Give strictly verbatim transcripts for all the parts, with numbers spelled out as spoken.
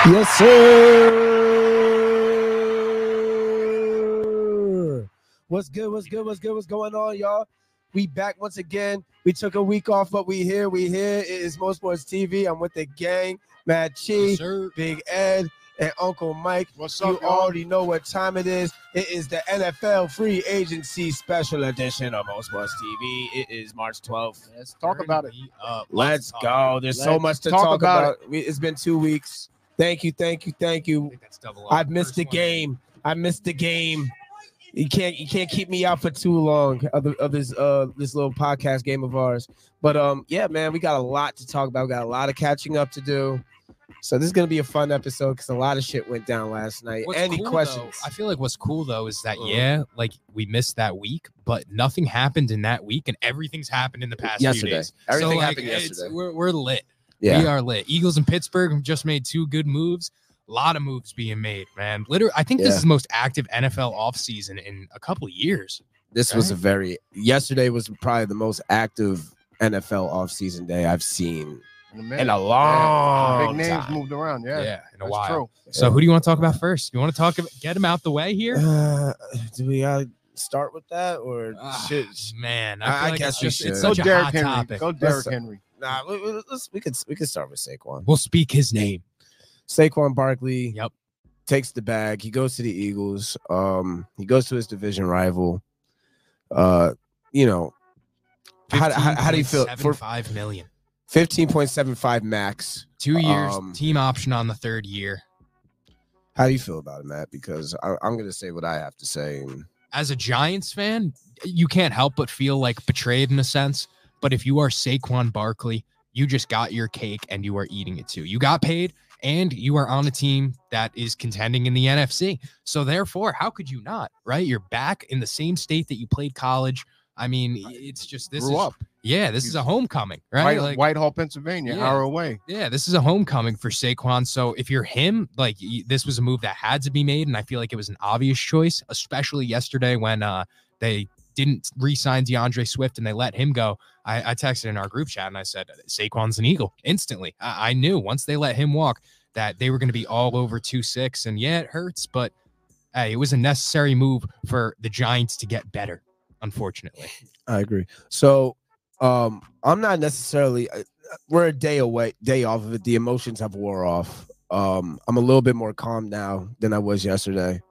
Yes, sir. What's good? What's good? What's good? What's going on, y'all? We back once again. We took a week off, but we here. We here. It is Mo Sports T V. I'm with the gang, Mad Chi, Yes, sir. Big Ed, and Uncle Mike. What's You up, y'all? already know what time it is. It is the N F L Free Agency Special Edition of Mo Sports T V. It is March twelfth. Let's talk about it. Uh, Let's go. There's so Let's much to talk talk about about. We- It's been two weeks. Thank you, thank you, thank you. I think that's double up. I've missed the First one. game. I missed the game. You can't you can't keep me out for too long of, the, of this uh this little podcast game of ours. But um yeah, man, we got a lot to talk about. We got a lot of catching up to do. So this is gonna be a fun episode because a lot of shit went down last night. What's Any cool, questions? though, I feel like what's cool though is that Uh-huh. yeah, like we missed that week, but nothing happened in that week, and everything's happened in the past Yesterday. few days. Everything so, like, happened it's- yesterday. We're, we're lit. Yeah, We are lit. Eagles and Pittsburgh have just made two good moves. A lot of moves being made, man. Literally, I think this Yeah. is the most active N F L offseason in a couple of years. this was a very yesterday was probably the most active N F L offseason day I've seen In a minute. in a long Big names time. moved around. Yeah, Yeah, in a that's while. true. So who do you want to talk about first? You want to talk about get him out the way here? Uh, do we gotta start with that or Ah, should Man, I, I- feel I like guess it's we just it's should. Go such a Derrick hot Henry. topic. Go Derrick Let's- Henry. nah? We, we- let's, we could we could start with Saquon. We'll speak his name. Saquon Barkley Yep. takes the bag. He goes to the Eagles. Um, he goes to his division rival. Uh, you know, how, how, how do you feel for five million? fifteen point seven five max? Two years, Um, team option on the third year. How do you feel about it, Matt? Because I, I'm going to say what I have to say. And As a Giants fan, you can't help but feel like betrayed in a sense. But if you are Saquon Barkley, you just got your cake and you are eating it too. You got paid and you are on a team that is contending in the N F C. So therefore, how could you not, right? You're back in the same state that you played college. I mean, it's just this Grew is up. yeah, this is a homecoming, right? White, Like, Whitehall, Pennsylvania, Yeah. hour away. yeah, this is a homecoming for Saquon. So if you're him, like y- this was a move that had to be made, and I feel like it was an obvious choice, especially yesterday when uh they didn't re-sign DeAndre Swift and they let him go. I, I texted in our group chat and I said Saquon's an Eagle instantly. I, I knew once they let him walk that they were going to be all over two six, and yeah, it hurts, but hey, it was a necessary move for the Giants to get better. Unfortunately, I agree. So um, I'm not necessarily. uh, We're a day away, day off of it. The emotions have wore off. Um, I'm a little bit more calm now than I was yesterday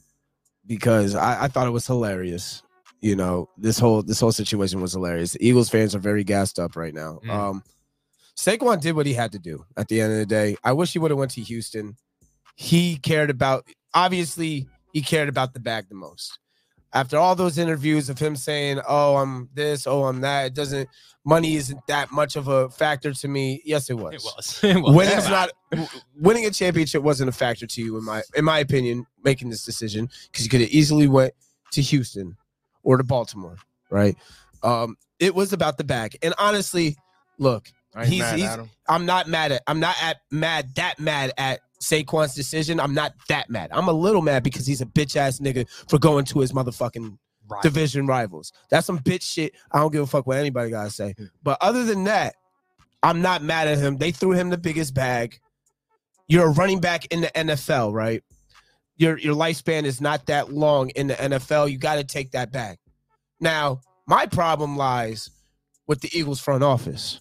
because I, I thought it was hilarious. You know, this whole this whole situation was hilarious. The Eagles fans are very gassed up right now. Mm. Um, Saquon did what he had to do at the end of the day. I wish he would have went to Houston. He cared about, obviously, he cared about the bag the most. After all those interviews of him saying, "Oh, I'm this, oh, I'm that," it doesn't. Money isn't that much of a factor to me. Yes, it was. it was. It was. Winning's not winning a championship wasn't a factor to you in my in my opinion. Making this decision because you could have easily went to Houston or to Baltimore, right? Um, it was about the bag, and honestly, look, I ain't He's- mad he's- at him. I'm not mad at. I'm not at mad that mad at Saquon's decision. I'm not that mad. I'm a little mad because he's a bitch ass nigga for going to his motherfucking Right. division rivals. That's some bitch shit. I don't give a fuck what anybody gotta say. But other than that, I'm not mad at him. They threw him the biggest bag. You're a running back in the N F L, right? Your your lifespan is not that long in the N F L. You got to take that bag. Now, my problem lies with the Eagles front office.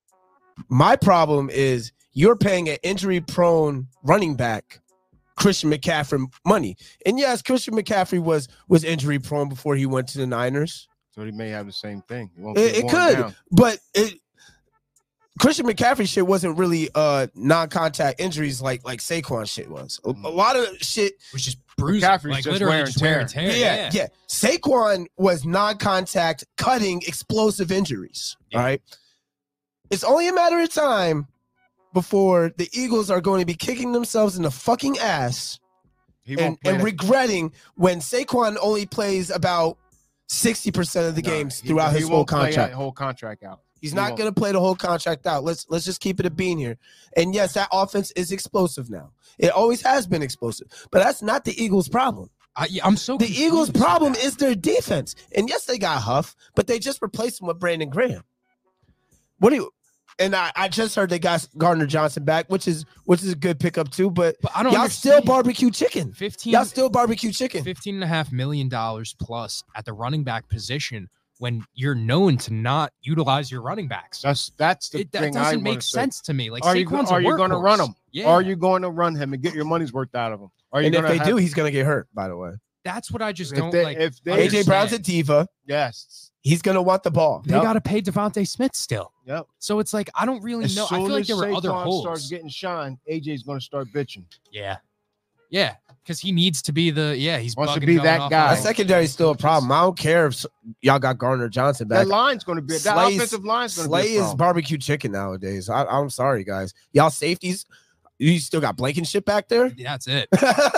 My problem is you're paying an injury-prone running back Christian McCaffrey money. And yes, Christian McCaffrey was was injury-prone before he went to the Niners. So he may have the same thing. He won't It, get it worn could, down. but it, Christian McCaffrey shit wasn't really uh non-contact injuries like like Saquon shit was. A, a lot of shit. which is bruising, McCaffrey's like just literally wear and just wear and tear. Yeah, yeah, Saquon was non-contact cutting explosive injuries. Yeah. All right. It's only a matter of time before the Eagles are going to be kicking themselves in the fucking ass He and, won't play and the- regretting when Saquon only plays about sixty percent of the Nah, games he- throughout he his whole won't play contract. that whole contract out. He's He not won't. going to play the whole contract out. Let's let's just keep it a bean here. And yes, that offense is explosive now. It always has been explosive, but that's not the Eagles' problem. I, I'm so The confused Eagles' with problem that. is their defense. And yes, they got Huff, but they just replaced him with Brandon Graham. What do you? and I, I just heard they got Gardner Johnson back, which is which is a good pickup too. But, But I don't y'all understand. still barbecue chicken. fifteen, Y'all still barbecue chicken. fifteen and a half million dollars plus at the running back position when you're known to not utilize your running backs. That's that's the It, that thing I doesn't wanna make say. sense to me. Like, Are you, Saquon's are a you going to workhorse. run him? Yeah. Are you going to run him and get your money's worth out of him? Are you And if gonna they have, do, he's gonna get hurt. By the way, That's what I just If don't they- like. if they- A J Brown's a understand. diva. yes, He's gonna want the ball. They Yep. got to pay Devontae Smith still. yep. So it's like, I don't really As know. I soon feel like as there were other Saquon holes. starts getting shine, A J's going to start bitching. Yeah. Yeah. Because he needs to be the, yeah, he's Wants to bugging be going that off guy. That the- secondary is still a problem. I don't care if s- y'all got Gardner Johnson back. That line's going to be that Slay's- offensive line's going to Slay be a is problem. barbecue chicken nowadays. I, I'm sorry, guys. Y'all safeties, you still got Blankenship back there. That's it.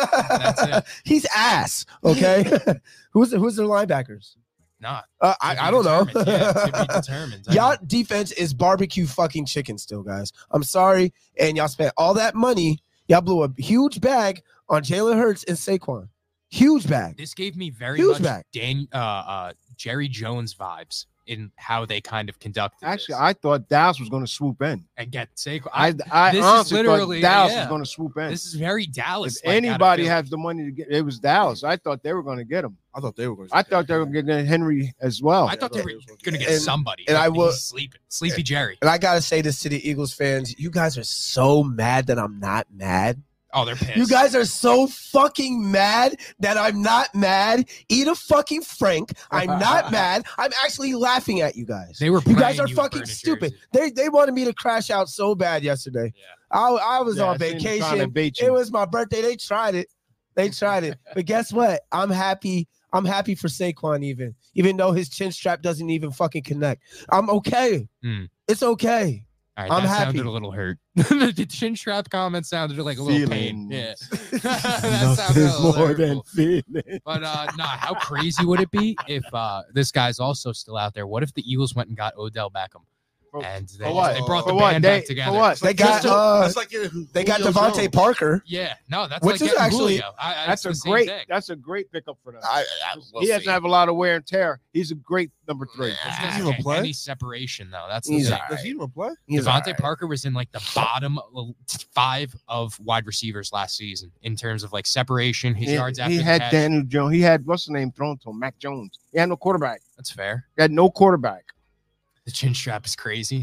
That's it. He's ass. Okay. who's who's their linebackers? Not. Uh, I, I don't know. Yeah, to be determined. I Y'all know. defense is barbecue fucking chicken still, guys. I'm sorry. And y'all spent all that money. Y'all blew a huge bag on Jalen Hurts and Saquon. Huge bag. This gave me very Huge much back. Dan, uh, uh, Jerry Jones vibes in how they kind of conducted Actually, this I thought Dallas was going to swoop in. and get Saquon. I, I this is honestly literally- thought Dallas yeah. was going to swoop in. This is very If Dallas. like, anybody out of has the money to get, it was Dallas. I thought they were going to get him. I thought they were going. I thought they were getting Henry as well. Philly. I thought they were going to get And- somebody. and but I will- he's sleeping. Sleepy Jerry. And I gotta say this to the Eagles fans: you guys are so mad that I'm not mad. Oh, they're pissed. You guys are so fucking mad that I'm not mad. Eat a fucking Frank. I'm not mad. I'm actually laughing at you guys. They were You guys praying are you would fucking burn a stupid. jersey. They they wanted me to crash out so bad yesterday. Yeah. I, I was Yeah, on I seen them trying to vacation. bait It you. was my birthday. They tried it. They tried it. But guess what? I'm happy. I'm happy for Saquon even. Even though his chin strap doesn't even fucking connect. I'm okay. Hmm. It's okay. All right, I'm that happy. sounded a little hurt. the chin strap comment sounded like a little pain. Yeah. that sounded a little hurtful. feeling. But uh nah, how crazy would it be if uh this guy's also still out there? What if the Eagles went and got Odell Beckham For- and they, for what? they brought For the what? band They- back together? for what? They got uh, That's like getting they got Julio Devontae Jones. Parker. Yeah, no, that's Which like is getting actually- Julio. I, I, That's it's a the same great. thing. That's a great pickup for them. I, I, we'll he see. doesn't have a lot of wear and tear. He's a great number three. It's Does just he even a- play? Any separation though? That's the He's thing. all Does he even play? He's Devontae all right. Parker was in like the bottom five of wide receivers last season in terms of like separation, his He, yards after he the had catch. Daniel Jones. He had what's the name thrown to him? Mac Jones. He had no quarterback. That's fair. He had no quarterback. The chin strap is crazy.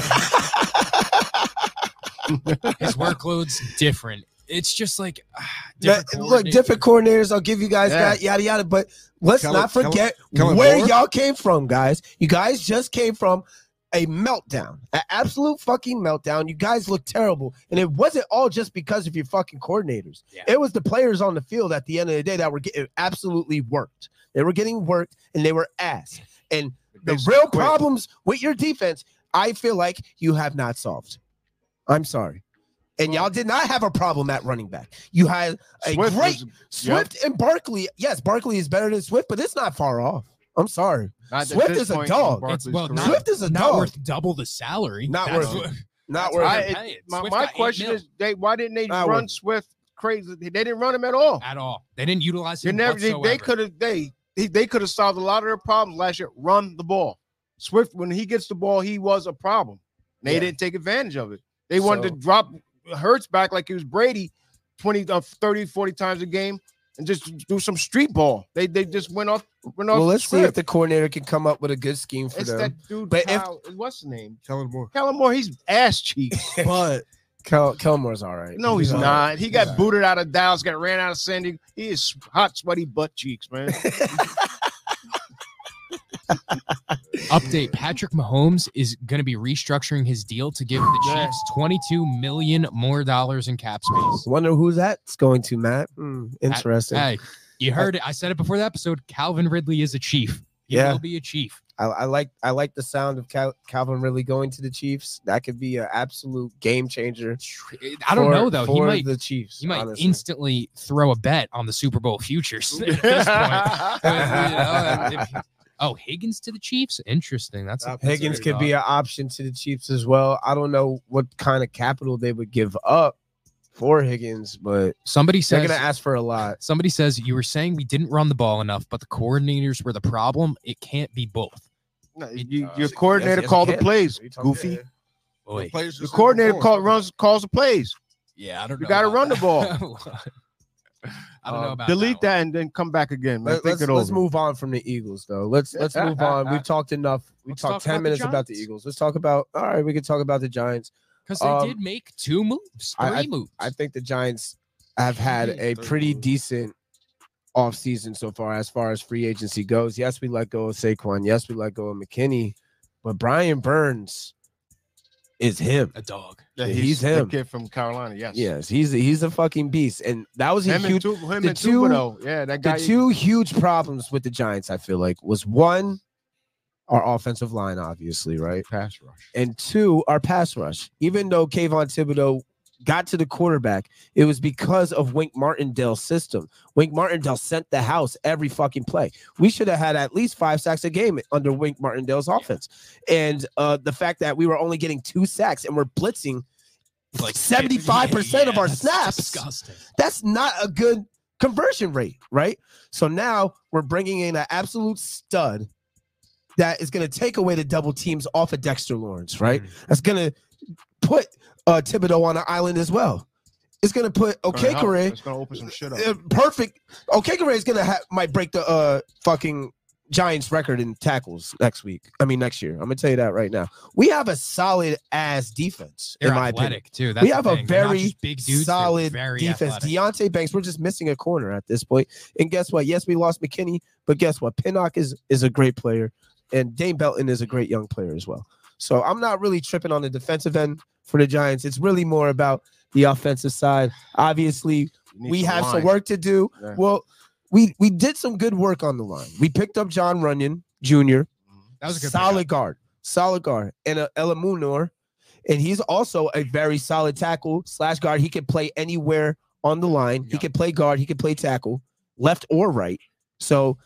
His workload's different. It's just like ah, Yeah, different look, different coordinators. I'll give you guys Yeah. that, yada yada. But let's Kellen- not forget Kellen where Moore? y'all came from, guys. You guys just came from a meltdown, an absolute fucking meltdown. You guys look terrible, and it wasn't all just because of your fucking coordinators. Yeah. It was the players on the field at the end of the day that were getting absolutely worked. They were getting worked, and they were ass. And the Basically real quit. problems with your defense, I feel like you have not solved. I'm sorry. And y'all did not have a problem at running back. You had a Swift great was- Swift and Barkley. Yes, Barkley is better than Swift, but it's not far off. I'm sorry. not at Swift this is a point dog. in Barkley's It's- well, career. not- Swift is a not dog. worth double the salary. Not That's worth it. what- Not that's worth what I- it. they're paying. my Swift my got eight question mil is, they why didn't they Not run worth it. Swift crazy? They didn't run him at all. at all. They didn't utilize They him never. They, whatsoever. they could have. They they, they could have solved a lot of their problems last year. Run the ball. Swift, when he gets the ball, he was a problem. They Yeah. didn't take advantage of it. They wanted So- to drop Hurts back like he was Brady, twenty, uh, thirty, forty times a game, and just do some street ball. They they just went off. Went off Well, the let's see if script. the coordinator can come up with a good scheme for It's them. that dude. But if- Kyle, what's his name? Kellen Moore. Kellen Moore. He's ass cheeks. But Kel- Kelmore's all right. No, he's all not. right. He got He's all booted out of Dallas, got ran out of San Diego. He is hot, sweaty butt cheeks, man. Update: Patrick Mahomes is going to be restructuring his deal to give the Yeah. Chiefs twenty-two million more dollars in cap space. Wonder who that's going to, Matt. Hmm, interesting. Hey, you heard it. I said it before the episode. Calvin Ridley is a Chief. He Yeah. will be a Chief. I, I like I like the sound of Cal- Calvin Ridley going to the Chiefs. That could be an absolute game changer. I don't for- know though. He for might. the Chiefs. He might honestly. instantly throw a bet on the Super Bowl futures at this point. You know, if- oh, Higgins to the Chiefs. Interesting. That's a, Higgins that's could be an option to the Chiefs as well. I don't know what kind of capital they would give up for Higgins, but Somebody they're says. gonna ask for a lot. Somebody says you were saying we didn't run the ball enough, but the coordinators were the problem. It can't be both. No, you, Uh, your yes, coordinator yes, called it the can. plays, What are you talking- goofy. yeah. Boy. Players The just coordinator perform. call, runs calls the plays. Yeah, I don't You know. gotta about run the that. ball. I don't know Uh, about delete that. that, and then come back again. Man. Let, Think us it let's over. move on from the Eagles, though. Let's let's move on. We've talked enough. We Let's talked talk ten about the minutes about the Giants. Eagles. Let's talk about. All right, we can talk about the Giants. Because they Um, did make two moves, three I- moves. I think the Giants have had a pretty decent offseason so far as far as free agency goes. Yes, we let go of Saquon. Yes, we let go of McKinney. But Brian Burns is him. a dog. Yeah, he's the him. kid from Carolina. Yes. Yes, he's he's a fucking beast. And that was a Him and, huge tu- him the and two- Thibodeau. Yeah, that the guy. two huge problems with the Giants, I feel like, was one, our offensive line, obviously, right? pass rush. And two, our pass rush. Even though Kayvon Thibodeau got to the quarterback, it was because of Wink Martindale's system. Wink Martindale sent the house every fucking play. We should have had at least five sacks a game under Wink Martindale's offense. And uh, the fact that we were only getting two sacks and we're blitzing like seventy-five percent yeah, of our that's snaps, Disgusting. that's not a good conversion rate, right? So now we're bringing in an absolute stud that is going to take away the double teams off of Dexter Lawrence, right? Mm. That's going to put uh, Thibodeau on an island as well. It's going to put Okekere, It's gonna open some shit up. uh, perfect. Okekere is going to ha- might break the uh, fucking Giants record in tackles next week. I mean, next year. I'm going to tell you that right now. We have a solid ass defense, They're in my opinion. athletic too. That's We the have a thing. They're not very just big dudes, they're solid very defense. athletic. Deontay Banks, we're just missing a corner at this point. And guess what? Yes, we lost McKinney, but guess what? Pinnock is is a great player, and Dane Belton is a great young player as well. So I'm not really tripping on the defensive end for the Giants. It's really more about the offensive side. Obviously, You need we have line. some work to do. Yeah. Well, we we did some good work on the line. We picked up John Runyon Junior That was a good solid pickup. guard, solid guard, and uh, Elamunor, and he's also a very solid tackle slash guard. He can play anywhere on the line. He Yeah. can play guard. He can play tackle, left or right. So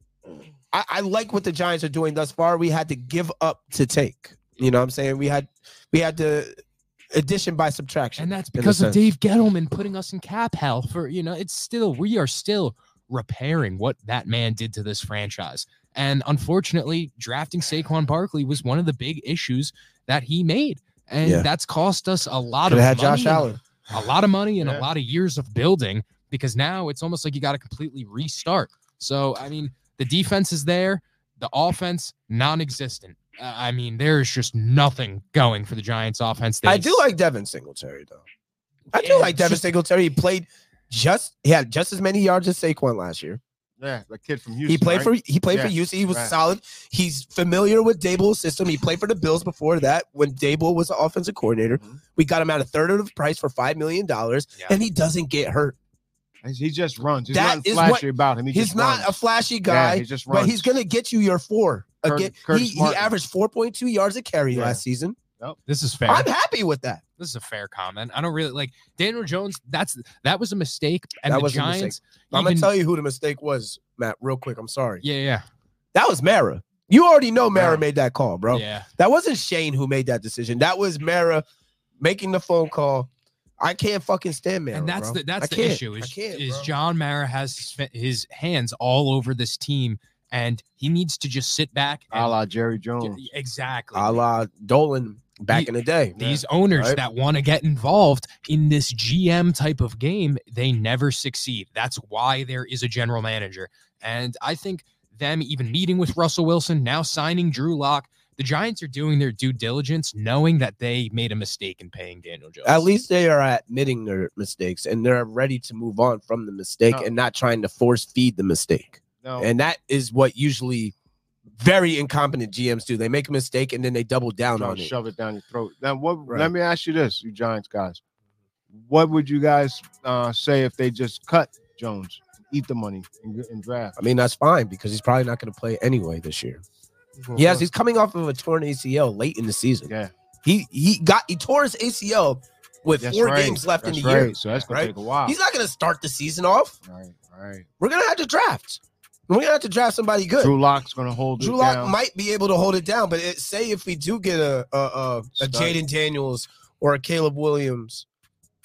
I, I like what the Giants are doing thus far. We had to give up to take. You know what I'm saying? We had we had to addition by subtraction. And that's in a because of sense. Dave Gettleman putting us in cap hell for, you know, it's still, we are still repairing what that man did to this franchise. And unfortunately, drafting Saquon Barkley was one of the big issues that he made. And Yeah. that's cost us a lot Could of have had money, Josh Allen. a lot of money and Yeah. a lot of years of building, because now it's almost like you got to completely restart. So, I mean, the defense is there, the offense non-existent. Uh, I mean, there's just nothing going for the Giants offense. I They- do like Devin Singletary though. I do Yeah, like it's Devin just- Singletary. He played just he had just as many yards as Saquon last year. Yeah, the kid from Houston. He played right? for he played Yeah, for Houston. He was right. solid. He's familiar with Dable's system. He played for the Bills before that when Dable was the offensive coordinator. Mhm. We got him at a third of the price for five million dollars, Yeah. and he doesn't get hurt. He just runs. There's That nothing is flashy what- about him. He He's just not runs. a flashy Yeah, guy, he just but runs. he's gonna get you your four. Cur- Again, Curtis he, he Martin. averaged four point two yards a carry Yeah. last season. This is fair. I'm happy with that. This is a fair comment. I don't really like Daniel Jones. That's that was a mistake. And That the was a mistake. Giants. I'm gonna even- tell you who the mistake was, Matt. Real quick. I'm sorry. Yeah, yeah, That was Mara. You already know Mara Mara. made that call, bro. yeah. That wasn't Shane who made that decision. That was Mara making the phone call. I can't fucking stand Mara. And that's bro. the that's I the can't. issue. I Is, can't, is bro. John Mara has his, fa- his hands all over this team, and he needs to just sit back. a And, la Jerry Jones. exactly. a la Dolan back The- in the day. These owners right? that want to get involved in this G M type of game, they never succeed. That's why there is a general manager. And I think them even meeting with Russell Wilson, now signing Drew Lock, the Giants are doing their due diligence, knowing that they made a mistake in paying Daniel Jones. At least they are admitting their mistakes and they're ready to move on from the mistake No. and not trying to force feed the mistake. No, And that is what usually very incompetent G Ms do. They make a mistake and then they double down trying on to it. shove it down your throat. Now, what? Right. Let me ask you this, you Giants guys. What would you guys uh, say if they just cut Jones, eat the money, and, and draft? I mean, that's fine because he's probably not going to play anyway this year. Yes, he's coming off of a torn A C L late in the season. Yeah, He he got he tore his A C L with that's four right. games left That's in the right. year. So that's gonna right? take a while. He's not going to start the season off. Right, right. We're going to have to draft. We're going to have to draft somebody good. Drew Lock's gonna hold Drew it Lock down. might be able to hold it down, but it, say if we do get a a, a, a Stud. Jaden Daniels or a Caleb Williams,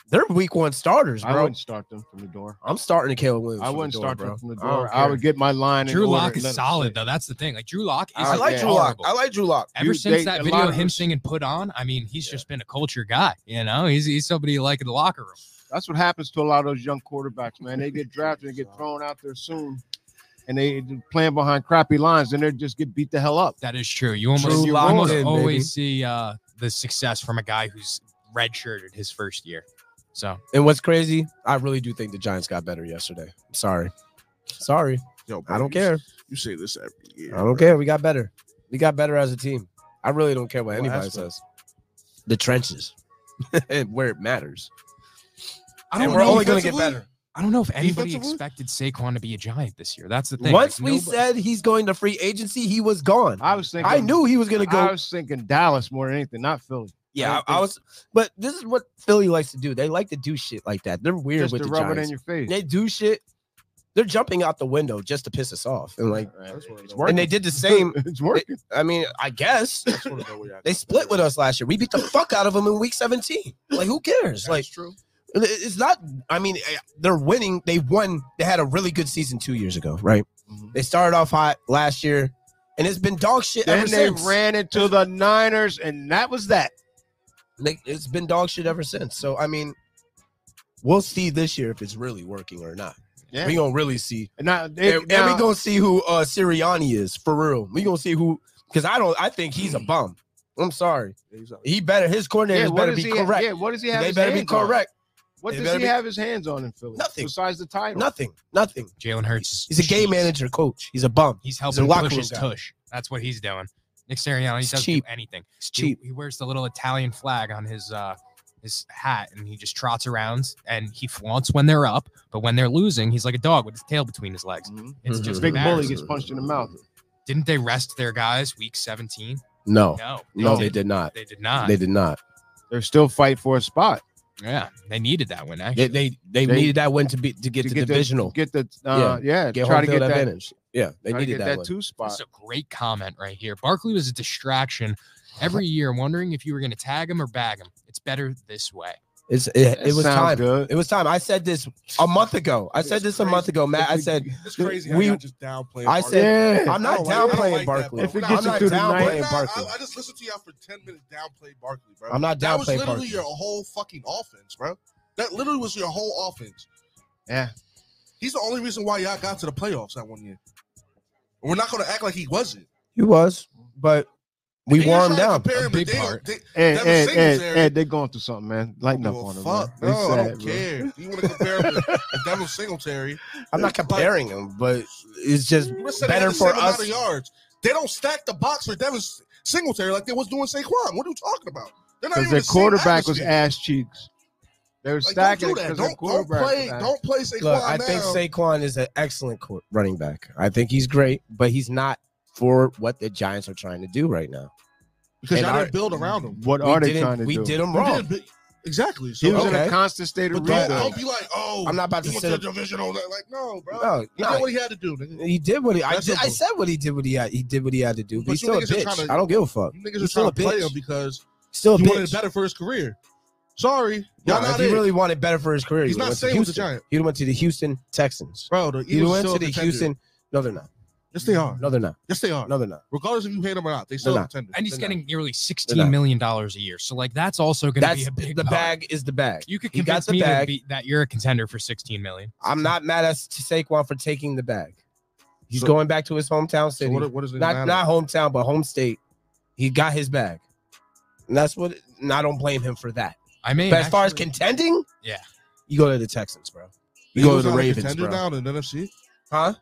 They're week one starters, I bro. wouldn't start them from the door. I'm starting to Caleb Williams. I from the wouldn't door, start bro. them from the I don't door. I, care. would get my line. in Drew order Lock and let is them solid sit. though. That's the thing. Like Drew Lock is I like yeah. Drew Lock. horrible. I like Drew Lock. Ever You- since they- that a video lot of of him us- singing "Put On," I mean, he's just been a culture guy. You know, he's he's somebody you like in the locker room. That's what happens to a lot of those young quarterbacks, man. They get drafted and get thrown out there soon, and they playing behind crappy lines, and they just get beat the hell up. That is true. You almost, Drew you Lock almost in, always baby. see uh, the success from a guy who's redshirted his first year. So And what's crazy, I really do think the Giants got better yesterday. I'm sorry. Sorry. Yo, bro, I don't you- care. You say this every year. I don't care. We got better. We got better as a team. I really don't care what What anybody aspect? says. The trenches. And where it matters. I And don't we're know. only if- going to get better. I don't know if anybody Defensively? expected Saquon to be a Giant this year. That's the thing. Once Like, we nobody- said he's going to free agency, he was gone. I was thinking. I knew he was going to I go. was thinking Dallas more than anything, not Philly. Yeah, I I, I was. But this is what Philly likes to do. They like to do shit like that. They're weird Just with to the rub Giants. it in your face. They do shit. They're jumping out the window just to piss us off. And like, That's what It's it working. and they did the same. It's working. I mean, I guess That's what it is. they split with us last year. We beat the fuck out of them in week seventeen. Like, who cares? That's Like, true. it's not. I mean, eh, they're winning. They won. They had a really good season two years ago, right? Mhm. They started off hot last year, and it's been dog shit Then ever they since. ran into the Niners, and that was that. They- it's been dog shit ever since. So I mean, we'll see this year if it's really working or not. Yeah. We gonna really see, And now, they, and, and now we gonna see who uh Sirianni is for real. We gonna see who, because I don't. I think he's a bum. I'm sorry. He better. His yeah, coordinators what better does be he ha- correct. Yeah, what does he have? They his better be hands on? correct. What They does better he be- have his hands on in Philly? Nothing. Besides the title. Nothing. Nothing. Jalen Hurts. He's a game cheats. manager coach. He's a bum. He's He's helping a locker push room his guy. tush. That's what he's doing. Nick Sirianni, he It's doesn't cheap. do anything. It's He- cheap. He, wears the little Italian flag on his uh his hat, and he just trots around, and he flaunts when they're up, but when they're losing, he's like a dog with his tail between his legs. Mhm. It's Mhm. just Big bully embarrassing. gets punched in the mouth. Didn't they rest their guys week seventeen? No. No, No, they did not. They did not. They did not. They're still fighting for a spot. Yeah, they needed that win. They Actually, they, they They- needed that win to be to get To to get the- divisional. Get the uh, yeah, get try home to field get that, advantage. Yeah, they try to needed get that, that win. two spot. That's a great comment right here. Barkley was a distraction every year, wondering if you were going to tag him or bag him. It's better this way. It's it, it That was sounds time. good. It was time. I said this a month ago. I said It's this a month crazy. ago, Matt. I said It's crazy how we- y'all just downplaying. I Barkley. said Yeah. I'm I not don't like- I don't downplaying like that, Barkley. bro. If it Nah, gets I'm you not through the night- But downplaying nah, Barkley. I, I just listened to y'all for ten minutes downplay Barkley, bro. I'm not That was downplaying literally Barkley. your whole fucking offense, bro. That literally was your whole offense. Yeah. He's the only reason why y'all got to the playoffs that one year. We're not going to act like he wasn't. He was, but we They wore ain't him trying to down. compare A him to big Dale- part. they- Ed, Devin Ed, Ed, Singletary. Ed, they're going through something, man. Lighten up Give a on them. fuck. Man. No, They I sad, don't bro. care. If you want to compare him to Devin Singletary, I'm not comparing him, but it's just you just said they had better the for same amount us. of yards. They don't stack the box for Devin Singletary like they was doing Saquon. What are you talking about? They're not Because even their the same quarterback was atmosphere. ass cheeks. They were Like, stacking don't it do that. because their Don't, don't quarterback play. was ass. Don't play Saquon Look, I now. think Saquon is an excellent co- running back. I think he's great, but he's not for what the Giants are trying to do right now. because and y'all our- didn't build around him. What We are they didn't- trying to we do? did him You wrong. did, but- exactly. So He was in Okay. a constant state of but don't, rebuild. don't be like, oh, I'm not about he to went sit to up. the divisional. Like, no, bro. No, He no, did what he had to do. Nigga. he did what he. I, That's did, I simple. said what he did. What he had. He did what he had to do. But, But he's you still a niggas are bitch. trying to- I don't give a fuck. You niggas He's are still trying a to play bitch. him because Still a he wanted bitch. better for his career. Sorry, No, y'all if not he it. really wanted better for his career, He's he not went to staying with the Houston. Giants. He went to the Houston Texans. Bro, the He Eagles went still to a the contender. Houston. No, they're not. Yes, they are. No, they're not. Yes, they are. No, they're not. Regardless if you hate them or not, they still They're a not. contender. and he's They're getting nearly They're sixteen not. million dollars a year. So like that's also going to That's be a big the part. bag is the bag. You could He got convince the me bag. to be, that you're a contender for sixteen million. I'm not mad at Saquon for taking the bag. He's So- going back to his hometown So city. what, what is it not matter? not hometown, but home state. He got his bag. And that's what and I don't blame him for that. I mean, But as far as actually- contending, Yeah. you go to the Texans, bro. The You go Eagles to the not a Ravens, contender bro. now in the N F C. Huh?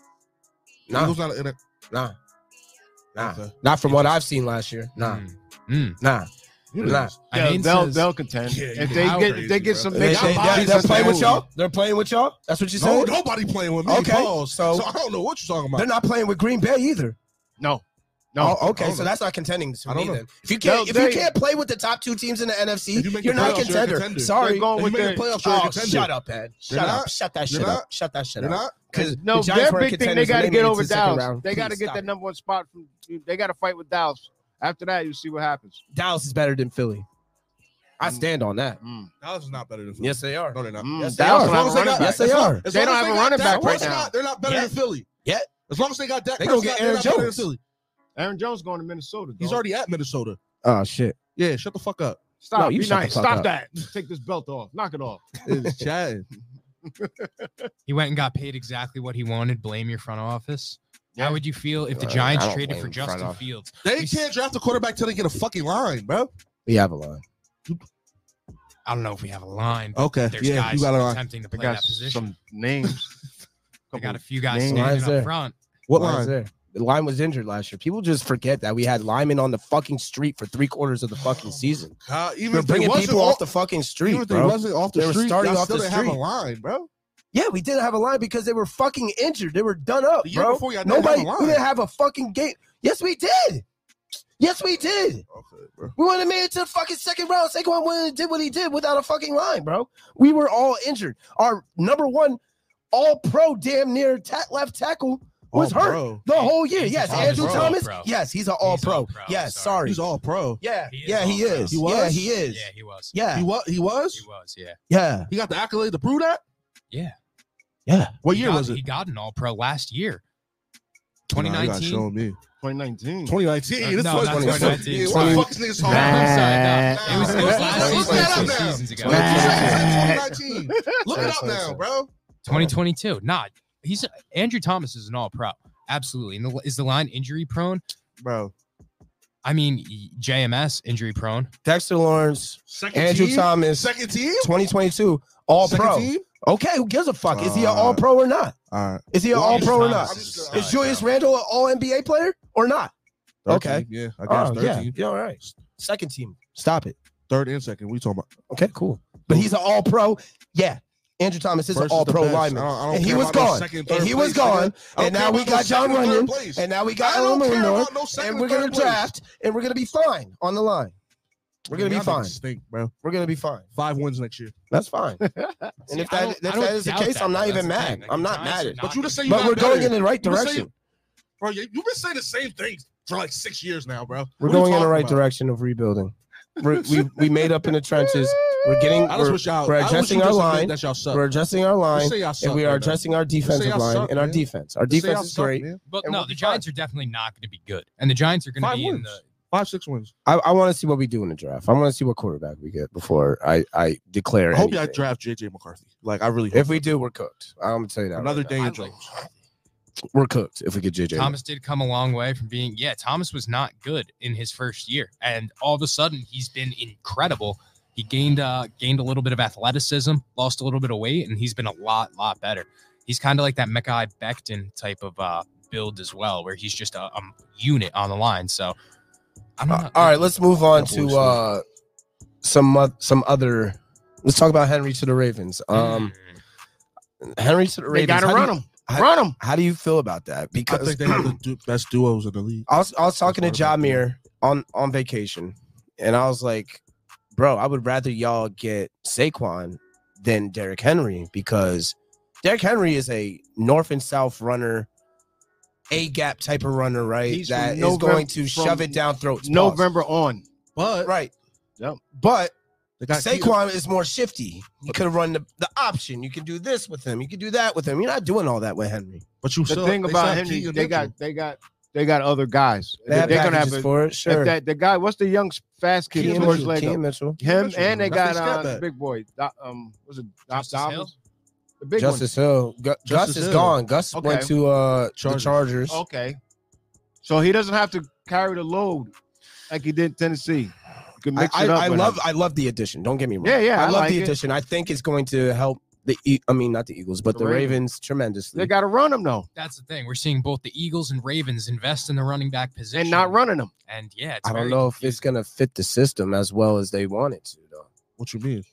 The Nah, Eagles not in a, nah, nah. Okay. Not from what I've seen last year. Nah, Mm. Mm. nah. You Nah. niggas. I Yeah, mean, they'll says- they'll contend Yeah, if you they how get crazy, they get bro. some They, big they, Y'all they're, bodies they're are playing with smooth. y'all. They're playing with y'all. That's what you No, said. nobody playing with me. Okay, Pause. so- So, I don't know what you're talking about. They're not playing with Green Bay either. No, no. Oh, okay, I don't so know. that's not contending to I me don't know. then. If you can't, No, if they- you can't play with the top two teams in the N F C, If you make you're the not a playoffs, you're a contender. contender. Sorry. They're going If with you make the the playoffs, you're a Oh, contender. shut up, Ed. Shut You're up. not. Shut that You're shit up. not. Shut that shit You're up. not. Because no. the Giants Their weren't big thing they contenders got to when get made it over the second Dallas. round. They got to Please get stop that it. number one spot. From, they got to fight with Dallas. After that, you see what happens. Dallas is better than Philly. I stand on that. Mm. Dallas is not better than Philly. Yes, they are. No, they're not. Mm, Yes, they they also are. As long have as a they running got, back. Yes, they as long- are. as They long don't as have a got running Dak back right Prescott, now. They're not better Yeah. than Philly. Yeah. As long as they got Dak They gonna Prescott, get they're Aaron not better than Jones. Philly. Aaron Jones going to Minnesota. He's dog. already at Minnesota. Oh shit. Yeah, shut the fuck up. Stop. No, you Be shut the nice. fuck Stop up. that. Take this belt off. Knock it off. It's chatting. He went and got paid exactly what he wanted. Blame your front office. Yeah. How would you feel if the Uh, I Giants don't traded blame for front Justin office. Fields? They We- can't draft a quarterback till they get a fucking line, bro. We have a line. I don't know if we have a line. but Okay, There's yeah, guys you got a line. attempting to They play got that position. some names. They got a few guys names. standing Lines up there. front. What Line's line? there. The line was injured last year. People just forget that we had linemen on the fucking street for three quarters of the fucking season. Uh, even We're if they bringing wasn't people off off the fucking even street, if they bro. wasn't off the They were street, starting y'all off still the didn't have a street. line, bro. Yeah, we didn't have a line because they were fucking injured. They were done up, The year bro. before, y'all didn't Nobody, have a line. we didn't have a fucking game. Yes, we did. Yes, we did. Okay, bro. We would have made it to the fucking second round. Saquon wouldn't have did what he did without a fucking line, bro. We were all injured. Our number one all pro damn near ta- left tackle was All hurt pro. the whole year. He's yes, all Andrew pro. Thomas. All pro. Yes, he's an all He's pro. all pro, Yes, sorry. sorry. He's all pro. Yeah, He is yeah, he all pro. is. He Yeah, was? he is. Yeah, he was. Yeah, He was. He was. He was. Yeah. yeah, He got the accolade to prove that. Yeah. yeah. What He year got- was it? He got an all pro last year. Nah, you gotta twenty nineteen. show me. twenty nineteen. twenty nineteen. Uh, This no, was not twenty twenty nineteen. Yeah, what twenty- the fuck is niggas talking Nah. about? It was, it was Nah. last Look season, that two up now. seasons ago. twenty nineteen. Look it up Sorry, now, sorry. bro. twenty twenty-two. Nah, he's Andrew Thomas is an all pro. Absolutely. And the, is the line injury prone? Bro. I mean, J M S injury prone. Dexter Lawrence, Second Andrew team? Thomas, Second team? twenty twenty-two, all Second pro. team? Okay, who gives a fuck? Is he an Uh, all pro or not? All right. Is he an Well, all Andrew pro or Thomas not? is a Is stud, Is Julius bro. Randle an all N B A player or not? Okay. Yeah, I guess Oh, third yeah. team. Yeah, all right. Second team. Stop it. Third and second. What are you talking about? Okay, cool. But he's an all pro. Yeah. Andrew Thomas is an First all the pro best. lineman. I don't- I don't And he care was about no gone. second, And third he was place, nigga. gone. I don't And now care we about no got John second, third Runyon. place. And now we I got don't Alan care Moore. about no second And we're and gonna third place. draft and we're gonna be fine on the line. We're gonna be Y'all fine. niggas Stink, bro. We're gonna be fine. Five wins next year. That's fine. And See, if I that don't- if I that don't is the doubt case, that, I'm not though. even That's the mad. thing. Like, I'm the not Giants mad are at it. not But you just say you But not we're mad going at in it. the right You been saying- direction. Bro, you, you've been saying the same things for like six years now, bro. We're What are you going in the talking right about? direction of rebuilding. We're, we we made up in the trenches. We're getting. I just We're, wish y'all. we're I wish adjusting you our just admit line. That y'all suck. we're adjusting our Just line, say y'all suck and we are right now. adjusting our Just say defensive y'all line suck, and our man. defense. Our Just say defense y'all is suck, great. man. But And no, we'll the be Giants are definitely not going to be good. And the Giants are going to Five be in wins. the. Five, six wins. I, I want to see what we do in the draft. I want to see what quarterback we get before I I declare. I hope y'all anything. draft J J McCarthy. Like I really. Hope If we do, we're cooked. I'm gonna tell you that. another right day I in like- Jones. now. We're cooked if we get J J. Thomas did come a long way from being, yeah, Thomas was not good in his first year. And all of a sudden, he's been incredible. He gained uh, gained a little bit of athleticism, lost a little bit of weight, and he's been a lot, lot better. He's kind of like that Mekhi Becton type of uh, build as well, where he's just a, a unit on the line. So, I don't know. Uh, all right, let's move on That boy's to uh, some oth- some other. Let's talk about Henry to the Ravens. Um, Henry to the They Ravens. got to how do run you- him. how- Run him. How do you feel about that? I Because think they have the du- best duos in the league. I was I was talking to That's what I'm Jamir on on vacation, and I was like, "Bro, I would rather y'all get Saquon than Derrick Henry because Derrick Henry is a north and south runner, a gap type of runner, right? He's That from is November- going to from shove it down throats. Pause. November on. But right? Yep. But they got Saquon is more shifty. You could have run the, the option. You can do this with him. You can do that with him. You're not doing all that with Henry. But you The still, thing they about still have Henry, Keegan they Mitchell. got they got they got other guys. They have They're gonna have packages a, for it. if Sure. that the guy. What's the young fast kid? Kean George Mitchell. Lego. Kean Mitchell. Him Mitchell. and they That's got their uh, scat the back. big boy. Do- Um, was it Doc Justice Hill? Dobbins? The big Justice Hill. Gu- Gus Justice is Hill. gone. Gus Okay. went to uh, the Chargers. Chargers. one. Okay, so he doesn't have to carry the load like he did in Tennessee. You can I, mix I, it up. I with love him. I love the addition. Don't get me wrong. Yeah, yeah, I, I love like the it. addition. I think it's going to help the E- I mean not the Eagles, but The the, Ravens. Ravens. tremendously. They got to run him though, That's the thing. We're seeing both the Eagles and Ravens invest in the running back position. and not running him. And yeah, it's I don't very know if confusing. it's gonna fit the system as well as they want it to though. What you mean?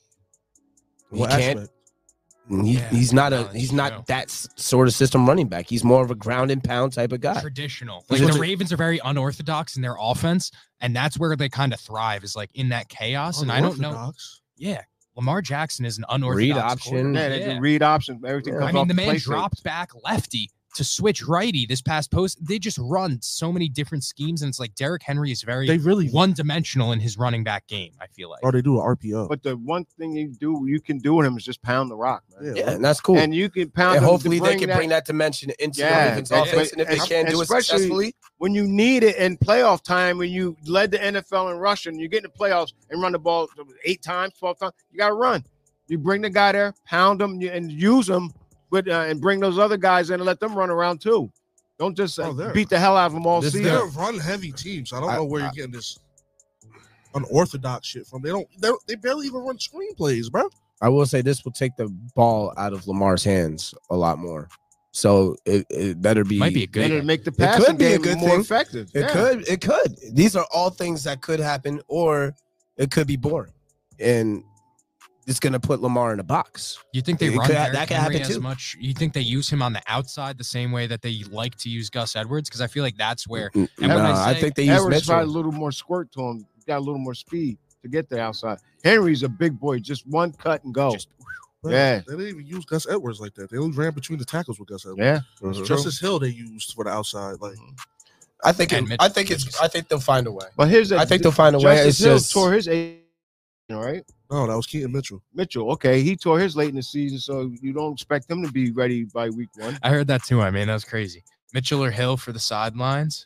He What can't. aspect? He, Yeah, he's not no, a that's he's true. not that s- sort of system running back. He's more of a ground and pound type of guy. traditional. He's Like a- the Ravens are very unorthodox in their offense, and that's where they kind of thrive. Is like in that chaos. And I don't know. Unorthodox? Yeah, Lamar Jackson is an unorthodox Read option. quarterback. Yeah, they Yeah. do read options. Everything Yeah. comes I mean, off the man play dropped back lefty to switch righty this past post. They just run so many different schemes, and it's like Derrick Henry is very They really, one-dimensional in his running back game, I feel like. or they do an R P O. But the one thing you do, you can do with him is just pound the rock, man. Yeah, and that's cool. And you can pound And him to hopefully they bring can that, bring that dimension into Yeah, the Ravens but- offense. And if they but- can't do it especially- successfully, when you need it in playoff time, when you led the N F L in rushing, you get in the playoffs and run the ball eight times, twelve times, you got to run. You bring the guy there, pound him, and use him, with, uh, and bring those other guys in and let them run around too. Don't just uh, Oh, they're- beat the hell out of them all This- season. They're a run-heavy team, so I don't I- know where I- you're getting this unorthodox shit from. They don't. They, don't- they barely even run screenplays, bro. I will say this will take the ball out of Lamar's hands a lot more. So it, it better be. Might be a good And thing. it'll make the could passing be a game good more thing. effective. It Yeah. could. It could. These are all things that could happen, or it could be boring, and it's gonna put Lamar in a box. You think they It run could- Derrick that could Henry happen as too. much? You think they use him on the outside the same way that they like to use Gus Edwards? Because I feel like that's where. No, when I I say think they use Edwards got a Mitchell. little more squirt to him. Got a little more speed to get there outside. Henry's a big boy, just one cut and go. Just- Bro, Yeah. They didn't even use Gus Edwards like that. They only ran between the tackles with Gus Edwards. Yeah, Mhm. Justice Hill they used for the outside. Like I think. And It, Mitchell- I think it's. I think they'll find a way. but here's a, I think they'll find a way. Justice It's Hill just. tore his A, all right. no, that was Keaton Mitchell. Mitchell, okay, he tore his late in the season, so you don't expect him to be ready by week one. I heard that too. I mean, that was crazy. Mitchell or Hill for the sidelines.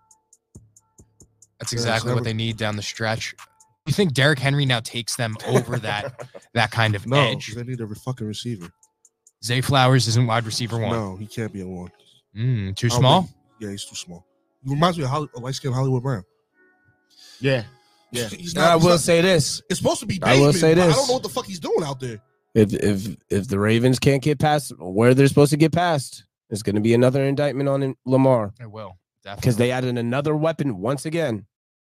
That's Yeah, exactly so what they need down the stretch. You think Derrick Henry now takes them over that that kind of No, edge? 'cause they need a re- fucking receiver. Zay Flowers isn't wide receiver one. No, he can't be a one. Mm, too I don't small. think- Yeah, he's too small. He reminds me of Holly, a light skinned Hollywood Brown. Yeah, yeah. He's And I he's will say this: It's supposed to be. I will Bateman, say but I this. don't know what the fuck he's doing out there. if if if the Ravens can't get past where they're supposed to get past, it's going to be another indictment on Lamar I will definitely. because they added another weapon once again.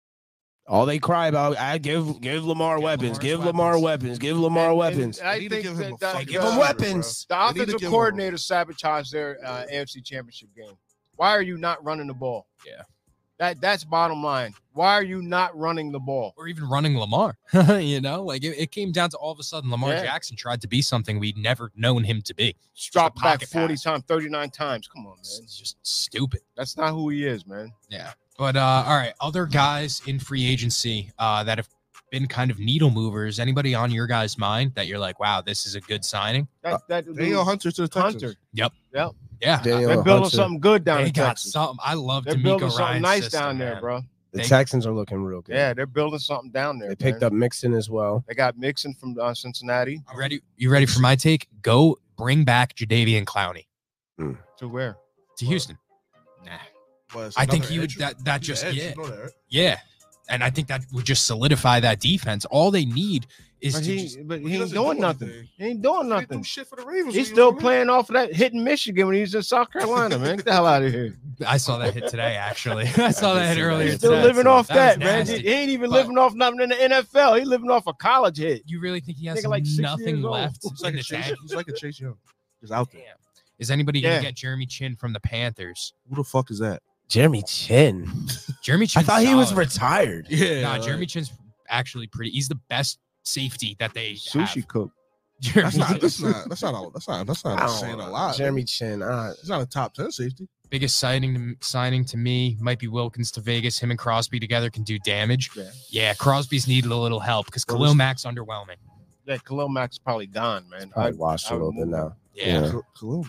All they cry about, I give give Lamar Give weapons, Lamar's give Lamar weapons. weapons, give Lamar And- weapons. and I They need to think give him that, a that, fucking give him uh, weapons. The They need to offensive give him- coordinator sabotaged their uh, A F C Championship game. Why are you not running the ball? Yeah. That that's bottom line. Why are you not running the ball? or even running Lamar. you know, like it, it came down to all of a sudden Lamar Yeah. Jackson tried to be something we'd never known him to be. Drop a back pocket forty pass. times, thirty-nine times. Come on, It's man. just stupid. That's not who he is, man. Yeah. But uh, all right, other guys in free agency uh, that have been kind of needle movers. Anybody on your guys' mind that you're like, wow, this is a good signing? That that Daniel Hunter to the Texans. Hunter. Yep. Yep. Yeah. Daniel They're building Hunter. something good down They in got Texas. something. I love They're D'Amico building something Ryan's nice system, down there, man. bro. The They- Texans are looking real good. Yeah, they're building something down there. They picked man. up Mixon as well. They got Mixon from uh, Cincinnati. You ready? You ready for my take? Go bring back Jadeveon Clowney To where? to Houston. Nah. But it's I think another he would edge. that that He's just an edge, yeah. you know that, right? Yeah. And I think that would just solidify that defense. All they need is But to he, just, but he, He ain't doesn't doing do nothing. anything. He ain't doing He didn't do nothing. shit for the Ravens. He's when he still was in playing off of that hitting Michigan when he's in South Carolina, man. Get the hell out of here. I saw that hit today, actually. I saw that hit see that. earlier He's He's still today. living off That that, was man. He, nasty. he ain't even But- living off nothing in the N F L. He living off a college hit. You really think he has Nigga like six nothing years old. left He's in like, a the Chase, tank? he's like a Chase Young. He's out there. Damn. Is anybody going Yeah. to get Jeremy Chin from the Panthers? Who the fuck is that? Jeremy Chin. Jeremy I Chin. thought he was retired. Yeah. Nah, Jeremy Chin's actually pretty. He's the best safety that they Sushi have. cook. Jeremy That's not. Chin- That's not. That's not. A, that's not. That's I not don't saying know. a lot. Jeremy Chin. Uh, He's not a top ten safety. biggest signing to, signing to me might be Wilkins to Vegas. Him and Crosby together can do damage. Yeah. Yeah, Crosby's needed a little help because Well, Khalil this- Mack's underwhelming. Yeah, Khalil Mack's probably gone, man. probably I- washed I a would little bit move him. now. Yeah. Yeah. Khal- Khalil.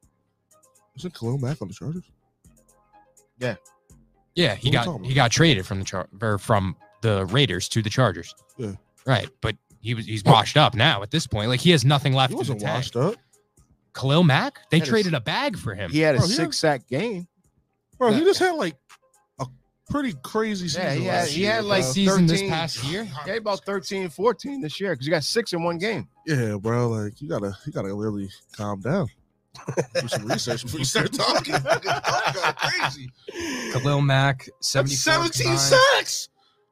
Isn't Khalil Mack on the Chargers? Yeah, he What are we got talking he about? got traded from the char- or from the Raiders to the Chargers. Yeah. Right, but he was he's washed up now at this point. Like he has nothing left He in the wasn't tank. washed up. Khalil Mack, they That is- traded a bag for him. He had a Bro, he six sack game. Bro, he Yeah. just had like a pretty crazy season. Yeah, he had- last he year, had, bro. like, season this thirteen. past year. Yeah, about thirteen, fourteen this year because he got six in one game. Yeah, bro. Like you gotta, you gotta really calm down. Do some research before you start talking. Fucking crazy. Khalil Mack, That's seventy seventeen sacks.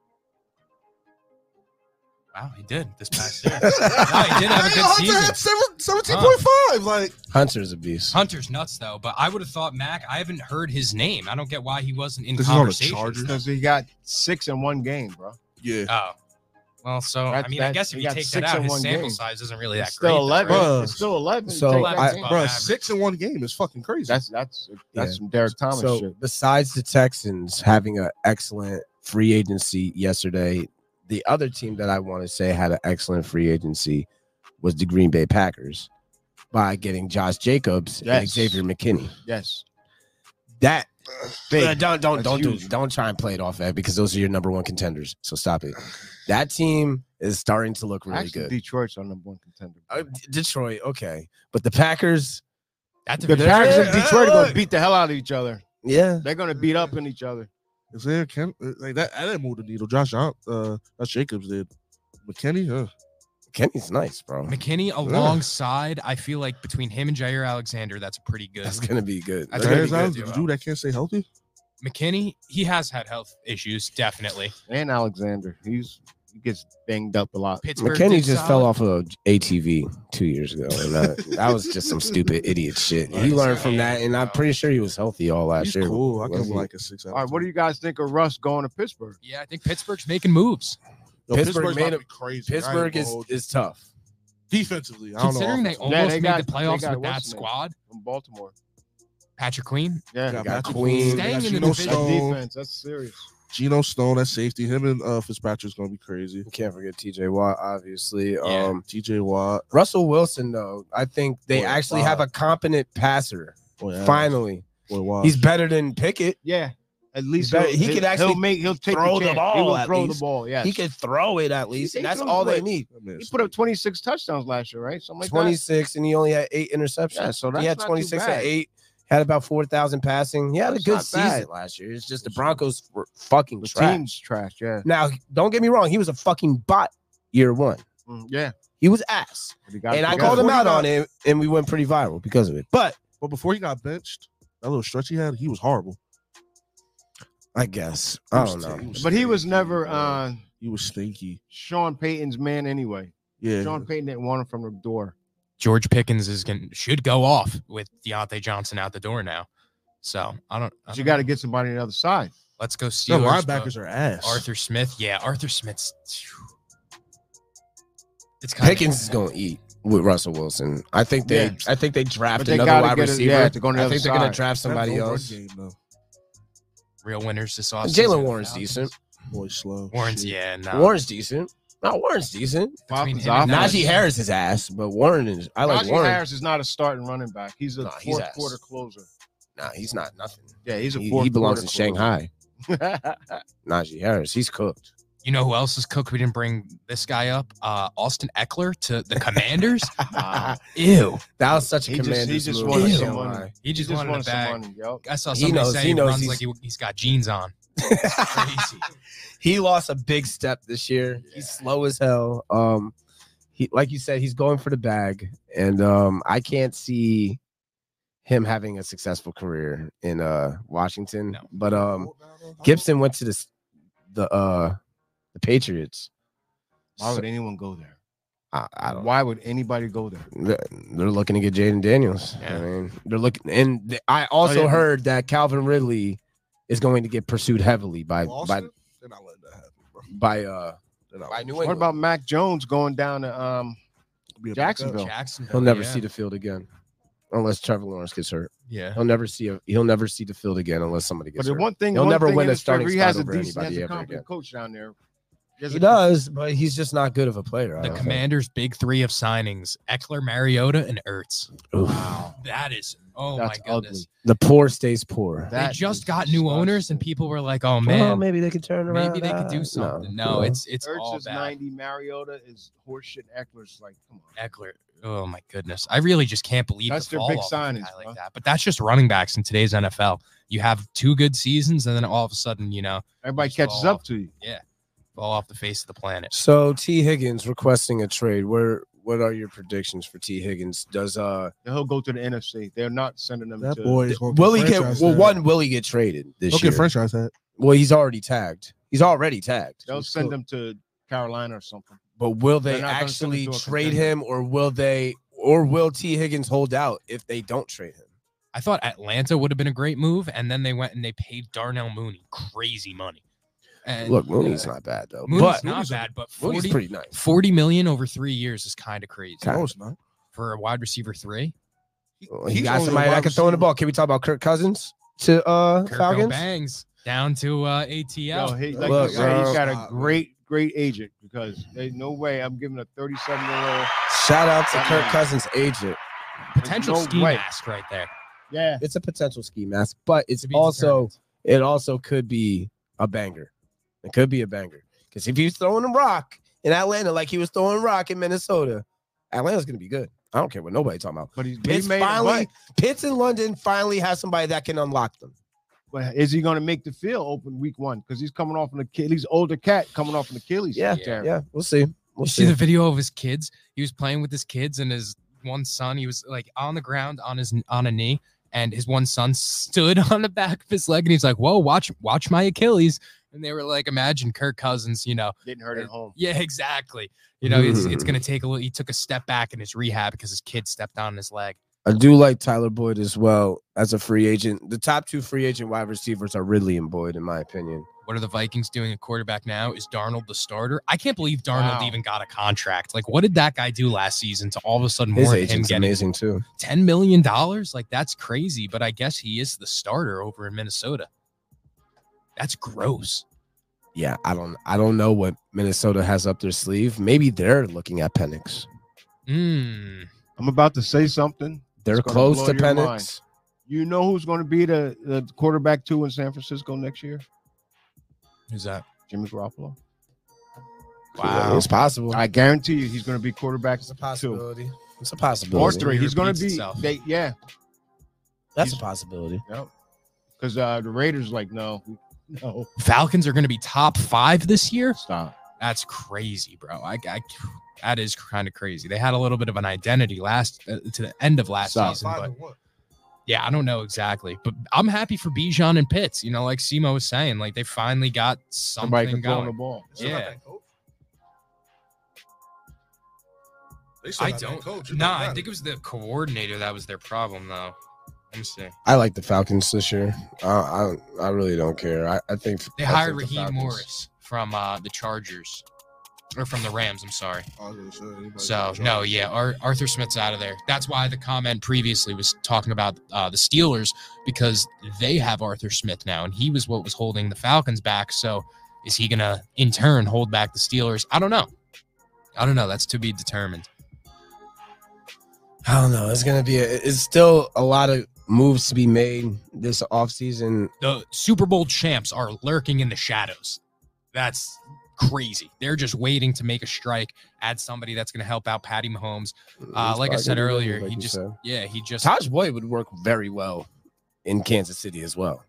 Wow, he did this past year. No, he did have a good Hunter season. had seven, seventeen point five. Like Hunter's a beast. Hunter's nuts though, but I would have thought Mack. I haven't heard his name. I don't get why he wasn't in This is on the conversation. Chargers. Because he got six in one game, bro. yeah, Oh, Well, so I That's- mean, I that's- guess if he you got take six that out, in his one sample game. size isn't really that It's great. still though, eleven. right? Bruh. It's still eleven. So, Take I- that Bro, game. Bro, average. six in one game is fucking crazy. That's that's that's Yeah. some Derek Thomas So shit. besides the Texans having an excellent free agency yesterday, the other team that I want to say had an excellent free agency was the Green Bay Packers by getting Josh Jacobs Yes. and Xavier McKinney. Yes. That Big. Uh, don't don't That's don't do huge. don't try and play it off that because those are your number one contenders. So stop it. That team is starting to look really Actually, good. Detroit's our number one contender. Uh, D- Detroit, okay, but the Packers, That The division- Packers and Yeah. Detroit are going to beat the hell out of each other. yeah, They're going to beat up on each other. Is there Ken, like that? I didn't move the needle. Josh, John- uh, Josh Jacobs did. McKinney, huh? Kenny's nice, bro. McKinney alongside, I feel like between him and Jair Alexander, that's pretty good. That's gonna be good. That's That's gonna gonna be be Guys, good. good. the dude that can't stay healthy. McKinney, he has had health issues, definitely. And Alexander. He's he gets banged up a lot. Pittsburgh McKinney did just solid. fell off of A T V two years ago, and that, that was just some stupid idiot shit. He learned from that, and I'm pretty sure he was healthy all last He's year. cool. I give Was him he? like a six. All right, what do you guys think of Russ going to Pittsburgh? Yeah, I think Pittsburgh's making moves. Yo, Pittsburgh Pittsburgh's made about to him- be crazy. I ain't Pittsburgh gonna is hold you. is tough. defensively. I don't Considering know. they offensively. almost Yeah, they made got- the they playoffs got with that what's his name? squad, From Baltimore. Patrick Queen, Yeah. They got Patrick Queen. they Staying got in the Geno division. That's Stone. defense. That's serious. Geno Stone, that's safety. Him and uh, Fitzpatrick's gonna be crazy. You can't forget T J Watt, obviously. Yeah. Um, T J Watt. Russell Wilson, though, I think they Boy, actually wow. have a competent passer. Boy, ass. Finally, Boy, wow. he's better than Pickett. Yeah. At least better- he'll- he he'll- could actually he'll make he'll take throw the, the chance. ball He will at throw least. the ball. Yeah. He can throw it at least, and he that's throws all they what? need. That man's He put up twenty-six touchdowns last year, right? Something like twenty-six, and he only had eight interceptions. Yeah, so he that's had not too twenty-six and bad. eight. Had about four thousand passing. He had That's a good not bad. season last year. It's just the Broncos were fucking that. The trash. team's trash. Yeah. Now, don't get me wrong. He was a fucking bot year one. Mm, yeah. He was ass, But he got and it I together. called him Before he out got- on it, and we went pretty viral because of it. But But before he got benched, that little stretch he had, he was horrible. I guess He I was don't t- know. But he was stinky, never bro. uh, He was stinky. Sean Payton's man anyway. Yeah. Sean Payton didn't want him from the door. George Pickens is going should go off with Deontay Johnson out the door now. So I don't. I But you don't got to know. get somebody on the other side. Let's go The Steelers. linebackers are ass. Arthur Smith, yeah, Arthur Smith's. It's kind Pickens is going to eat with Russell Wilson. I think they. Yeah. I think they draft But they another gotta wide get it- receiver. yeah, to go on the I other think they're going side. to draft somebody That whole run else. game, though. real winners this offseason. Jalen Warren's decent. Boy, slow. Warren's, Shit. yeah, no. Warren's decent. No, Warren's decent. Falcons him and offense- Najee Harris is ass, but Warren is. I like Najee Warren. Harris is not a starting running back. He's a Nah, he's fourth ass. quarter closer. Nah, he's not nothing. Yeah, he's a He, fourth he belongs in quarter Shanghai. closer. Najee Harris, he's cooked. You know who else is cooked? We didn't bring this guy up. Uh, Austin Eckler to the Commanders. Wow. Ew. That was such a He just- he commander's just move. wanted I some can't money. lie. He He just, just wanted, wanted a some bag. money, yo. I saw He somebody knows- say he he, knows runs he's- like he, he's got jeans on. Crazy. He lost a big step this year. He's slow as hell. Um, he like you said, he's going for the bag, and um, I can't see him having a successful career in uh Washington. No. But um, Gibson went to the s- the uh the Patriots. Why would anyone go there? I, I don't. Why would anybody go there? They're, they're looking to get Jaden Daniels. Yeah. I mean, they're looking, and th- I also Oh, yeah. heard that Calvin Ridley is going to get pursued heavily by by Boston? They're not letting that happen, bro. by uh They're not by letting New What England. about Mac Jones going down to um? it be a backup. Jacksonville? Jacksonville. He'll never yeah. see the field again, unless Trevor Lawrence gets hurt. Yeah. He'll never see a, he'll never see the field again unless somebody But gets the hurt. one thing He'll one never thing win in a his favor, starting He has spot a over decent, he anybody has a ever competent again. coach down there. has He a- does, but he's just not good of a player. I The don't Commanders' big three of signings: Eckler, Mariota, and Ertz. think. Oof. Wow. That is, oh That's my goodness. The poor stays poor. They That just is got new owners, and disgusting. people were like, "Oh Well, man, maybe they could turn around. maybe they could do that. something." No, no. it's it's Ertz all is bad. ninety. Mariota is horseshit. Eckler's like, come on. Eckler. Oh my goodness. I really just can't believe That's the their fall big off of a signings, guy like bro. that. But that's just running backs in today's N F L. You have two good seasons, and then all of a sudden, you know, Everybody Just catches fall up off. to you. fall off the face of the planet. So T Higgins requesting a trade. Where what are your predictions for T Higgins? Does uh He'll go to the N F C. They're not sending them That to. boy is going will he get well one will he get traded this Okay, year? franchise hat. Well, he's already tagged. He's already tagged. They'll send them to Carolina or something. But will they They're not gonna send him actually to a trade contender. him, or will they, or will T Higgins hold out if they don't trade him? I thought Atlanta would have been a great move, and then they went and they paid Darnell Mooney crazy money. And Look, Mooney's not bad though. Mooney's but not Mooney's a- bad, but Mooney's forty, pretty nice. forty million over three years is kind of crazy No, it's not. for a wide receiver three. Well, he He's got only a somebody wide that can throw in the receiver. ball. Can we talk about Kirk Cousins to uh Kirko Falcons? Bangs down to uh, A T L. Yo, he, like Look, you said, he's bro. got a Stop, great, great agent because there's no way I'm giving a thirty-seven year old. Shout out to That Kirk man. Cousins' agent. Potential no ski way. mask right there. Yeah, It's a potential ski mask, but it's To be also determined. it also could be a banger. It could be a banger because if he's throwing a rock in Atlanta like he was throwing a rock in Minnesota, Atlanta's gonna be good. I don't care what nobody talking about. but he's Pitts he made, finally, Pitts in London finally has somebody that can unlock them. But, but is he going to make the field open week one? Because he's coming off an Achilles, older cat coming off an Achilles. Yeah, tear. Yeah, we'll see. We'll You see. see the video of his kids? He was playing with his kids and his one son. He was like on the ground on his on a knee, and his one son stood on the back of his leg, and he's like, "Whoa, watch, watch my Achilles." And they were like, "Imagine Kirk Cousins, you know." Didn't hurt at home. Yeah, exactly. You know, it's it's gonna take a little. He took a step back in his rehab because his kid stepped on his leg. I do like Tyler Boyd as well as a free agent. The top two free agent wide receivers are Ridley and Boyd, in my opinion. What are the Vikings doing at quarterback now? Is Darnold the starter? I can't believe Darnold Wow. even got a contract. Like, what did that guy do last season to all of a sudden His warrant him agent's getting amazing too. ten million dollars? Like, that's crazy. But I guess he is the starter over in Minnesota. That's gross. Yeah, I don't I don't know what Minnesota has up their sleeve. Maybe they're looking at Penix. Mm. I'm about to say something. They're It's gonna close blow to your Penix. mind. You know who's going to be the, the quarterback two in San Francisco next year? Who's that? Jimmy Garoppolo. Wow, it's possible. I guarantee you he's going to be quarterback It's a two possibility. It's a or possibility. three. He's going to repeats be itself. they, yeah, That's a possibility. because uh, the Raiders like no, no, Falcons are going to be top five this year? stop. That's crazy, bro. I, I that is kind of crazy. They had a little bit of an identity last uh, to the end of last Stop. season, but yeah, I don't know exactly. But I'm happy for Bijan and Pitts. You know, like Simo was saying, like they finally got Somebody something can throw going. the ball. Yeah. They still I got that don't. coach. It Nah, don't I matter. think it was the coordinator that was their problem, though. Let me see. I like the Falcons this year. I I, I really don't care. I, I think They I hired think the Raheem Falcons- Morris from uh, the Chargers, or from the Rams. I'm sorry. I was gonna say, anybody So can no, try. yeah, Ar- Arthur Smith's out of there. That's why the comment previously was talking about uh, the Steelers because they have Arthur Smith now, and he was what was holding the Falcons back. So is he gonna in turn hold back the Steelers? I don't know. I don't know. That's to be determined. I don't know. It's gonna be. A, it's still a lot of moves to be made this offseason. The Super Bowl champs are lurking in the shadows. That's crazy. They're just waiting to make a strike, add somebody that's going to help out Patty Mahomes. Uh, It's like I probably said gonna be earlier, like he you just, said. yeah, he just, Taj Boyd would work very well in Kansas City as well.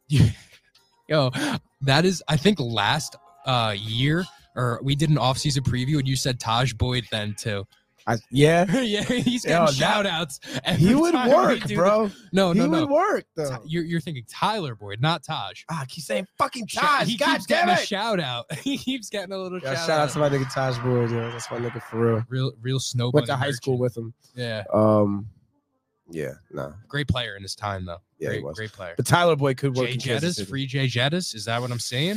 yo, that is, I think last uh, year, or we did an offseason preview, and you said Taj Boyd then too. I, yeah, yeah, he's Yo, getting that- shout outs. he would work, bro. No, he no, no. would work Ty- though. You're, you're thinking Tyler Boyd, not Taj. Ah, I keep saying fucking Sha- Taj. he God keeps damn getting it. a shout out. He keeps getting a little Yeah, shout, shout out out. to my nigga Taj Boyd. Yo. That's my nigga for real. Real, real snow. Went to bunny high school merchant. with him. Yeah, Um, yeah, no, great player in his time though. Yeah, he great, was. great player. but Tyler Boyd could work Jay in Kansas Jettis, City. free Jay Jettis. Is that what I'm saying?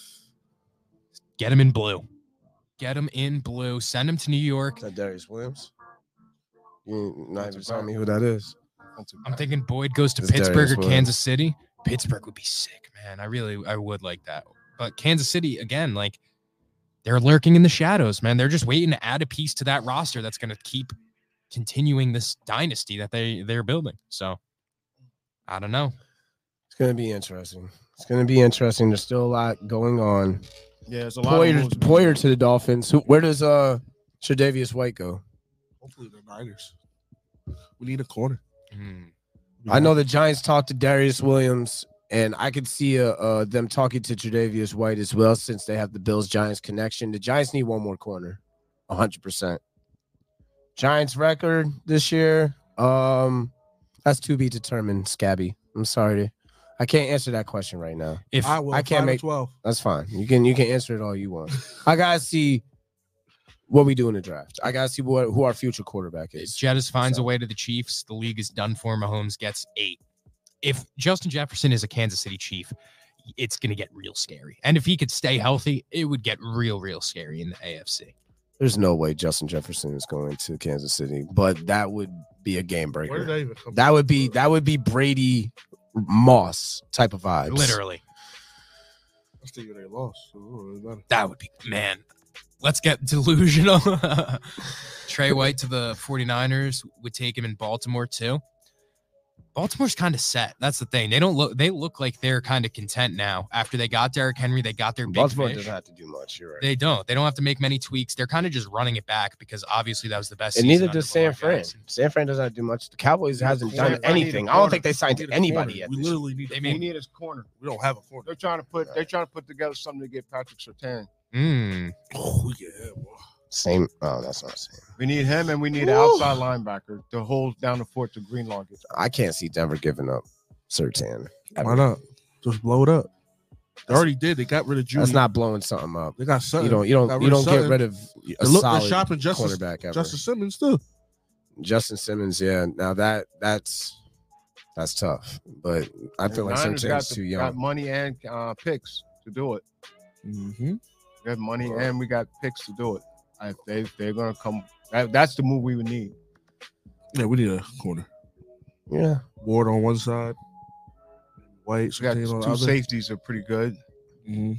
Get him in blue. Get him in blue. Send him to New York. Is that Darius Williams? You not even telling me who that is. I'm thinking Boyd goes to It's Pittsburgh Darius or Williams. Kansas City. Pittsburgh would be sick, man. I really, I would like that. But Kansas City, again, like they're lurking in the shadows, man. They're just waiting to add a piece to that roster that's going to keep continuing this dynasty that they they're building. So I don't know. It's gonna be interesting. It's gonna be interesting. There's still a lot going on. Yeah, there's a lot. Poyer, of moves. Poyer to the Dolphins. Who, where does uh Tre'Davious White go? Hopefully the Niners. We need a corner. Hmm. I know the Giants talked to Darius Williams, and I could see uh, uh them talking to Tre'Davious White as well, since they have the Bills Giants connection. The Giants need one more corner, a hundred percent. Giants record this year, um, that's to be determined. Scabby, I'm sorry, I can't answer that question right now. If I will. I can't five and make- twelve. That's fine. You can you can answer it all you want. I gotta see what we do in the draft. I gotta see what who our future quarterback is. Jettis finds So- a way to the Chiefs, the league is done for. Mahomes gets eight. If Justin Jefferson is a Kansas City Chief, it's going to get real scary. And if he could stay healthy, it would get real, real scary in the A F C. There's no way Justin Jefferson is going to Kansas City, but that would be a game Where did breaker. that even come That from? would be that would be Brady Moss type of vibes. Literally. I think they lost. So it don't really matter. That would be, man. Let's get delusional. Trey White to the 49ers would take him in Baltimore too. Baltimore's kind of set. That's the thing. They don't look. They look like they're kind of content now. After they got Derrick Henry, they got their big Baltimore fish. doesn't have to do much. You're right. They don't. They don't have to make many tweaks. They're kind of just running it back because obviously that was the best. And season neither does under San Lamar Fran. Jackson. San Fran doesn't have to do much. The Cowboys hasn't Yeah, done they need a anything. I corner. don't think they signed We need a anybody corner. yet. We this year. literally need. They a mean- We corner. need his corner. We don't have a corner. They're trying to put. They're trying to put together something to get Patrick Surtain. Mm. Oh, we get him. boy. Same. Oh, that's not the same. We need him, and we need an Woo. outside linebacker to hold down the fort to Greenlaw gets. I can't see Denver giving up Surtain. Why not? Just blow it up. They already did. They got rid of Judy. That's not blowing something up. They got Sutton. You don't. You don't. Got You rid of don't get Sutton. rid of a They look, they're solid shopping Justice, cornerback ever. Justice Simmons too. Justin Simmons. Yeah. Now that that's that's tough. But I feel like Niners got Surtain's the- too Got young. money and uh, picks to do it. Mm-hmm. We have money and we got picks to do it. I, they they're gonna come. That, that's the move we would need. Yeah, we need a corner. Yeah. Ward on one side, White, We got Surtain on the two other. safeties are pretty good. Mm-hmm.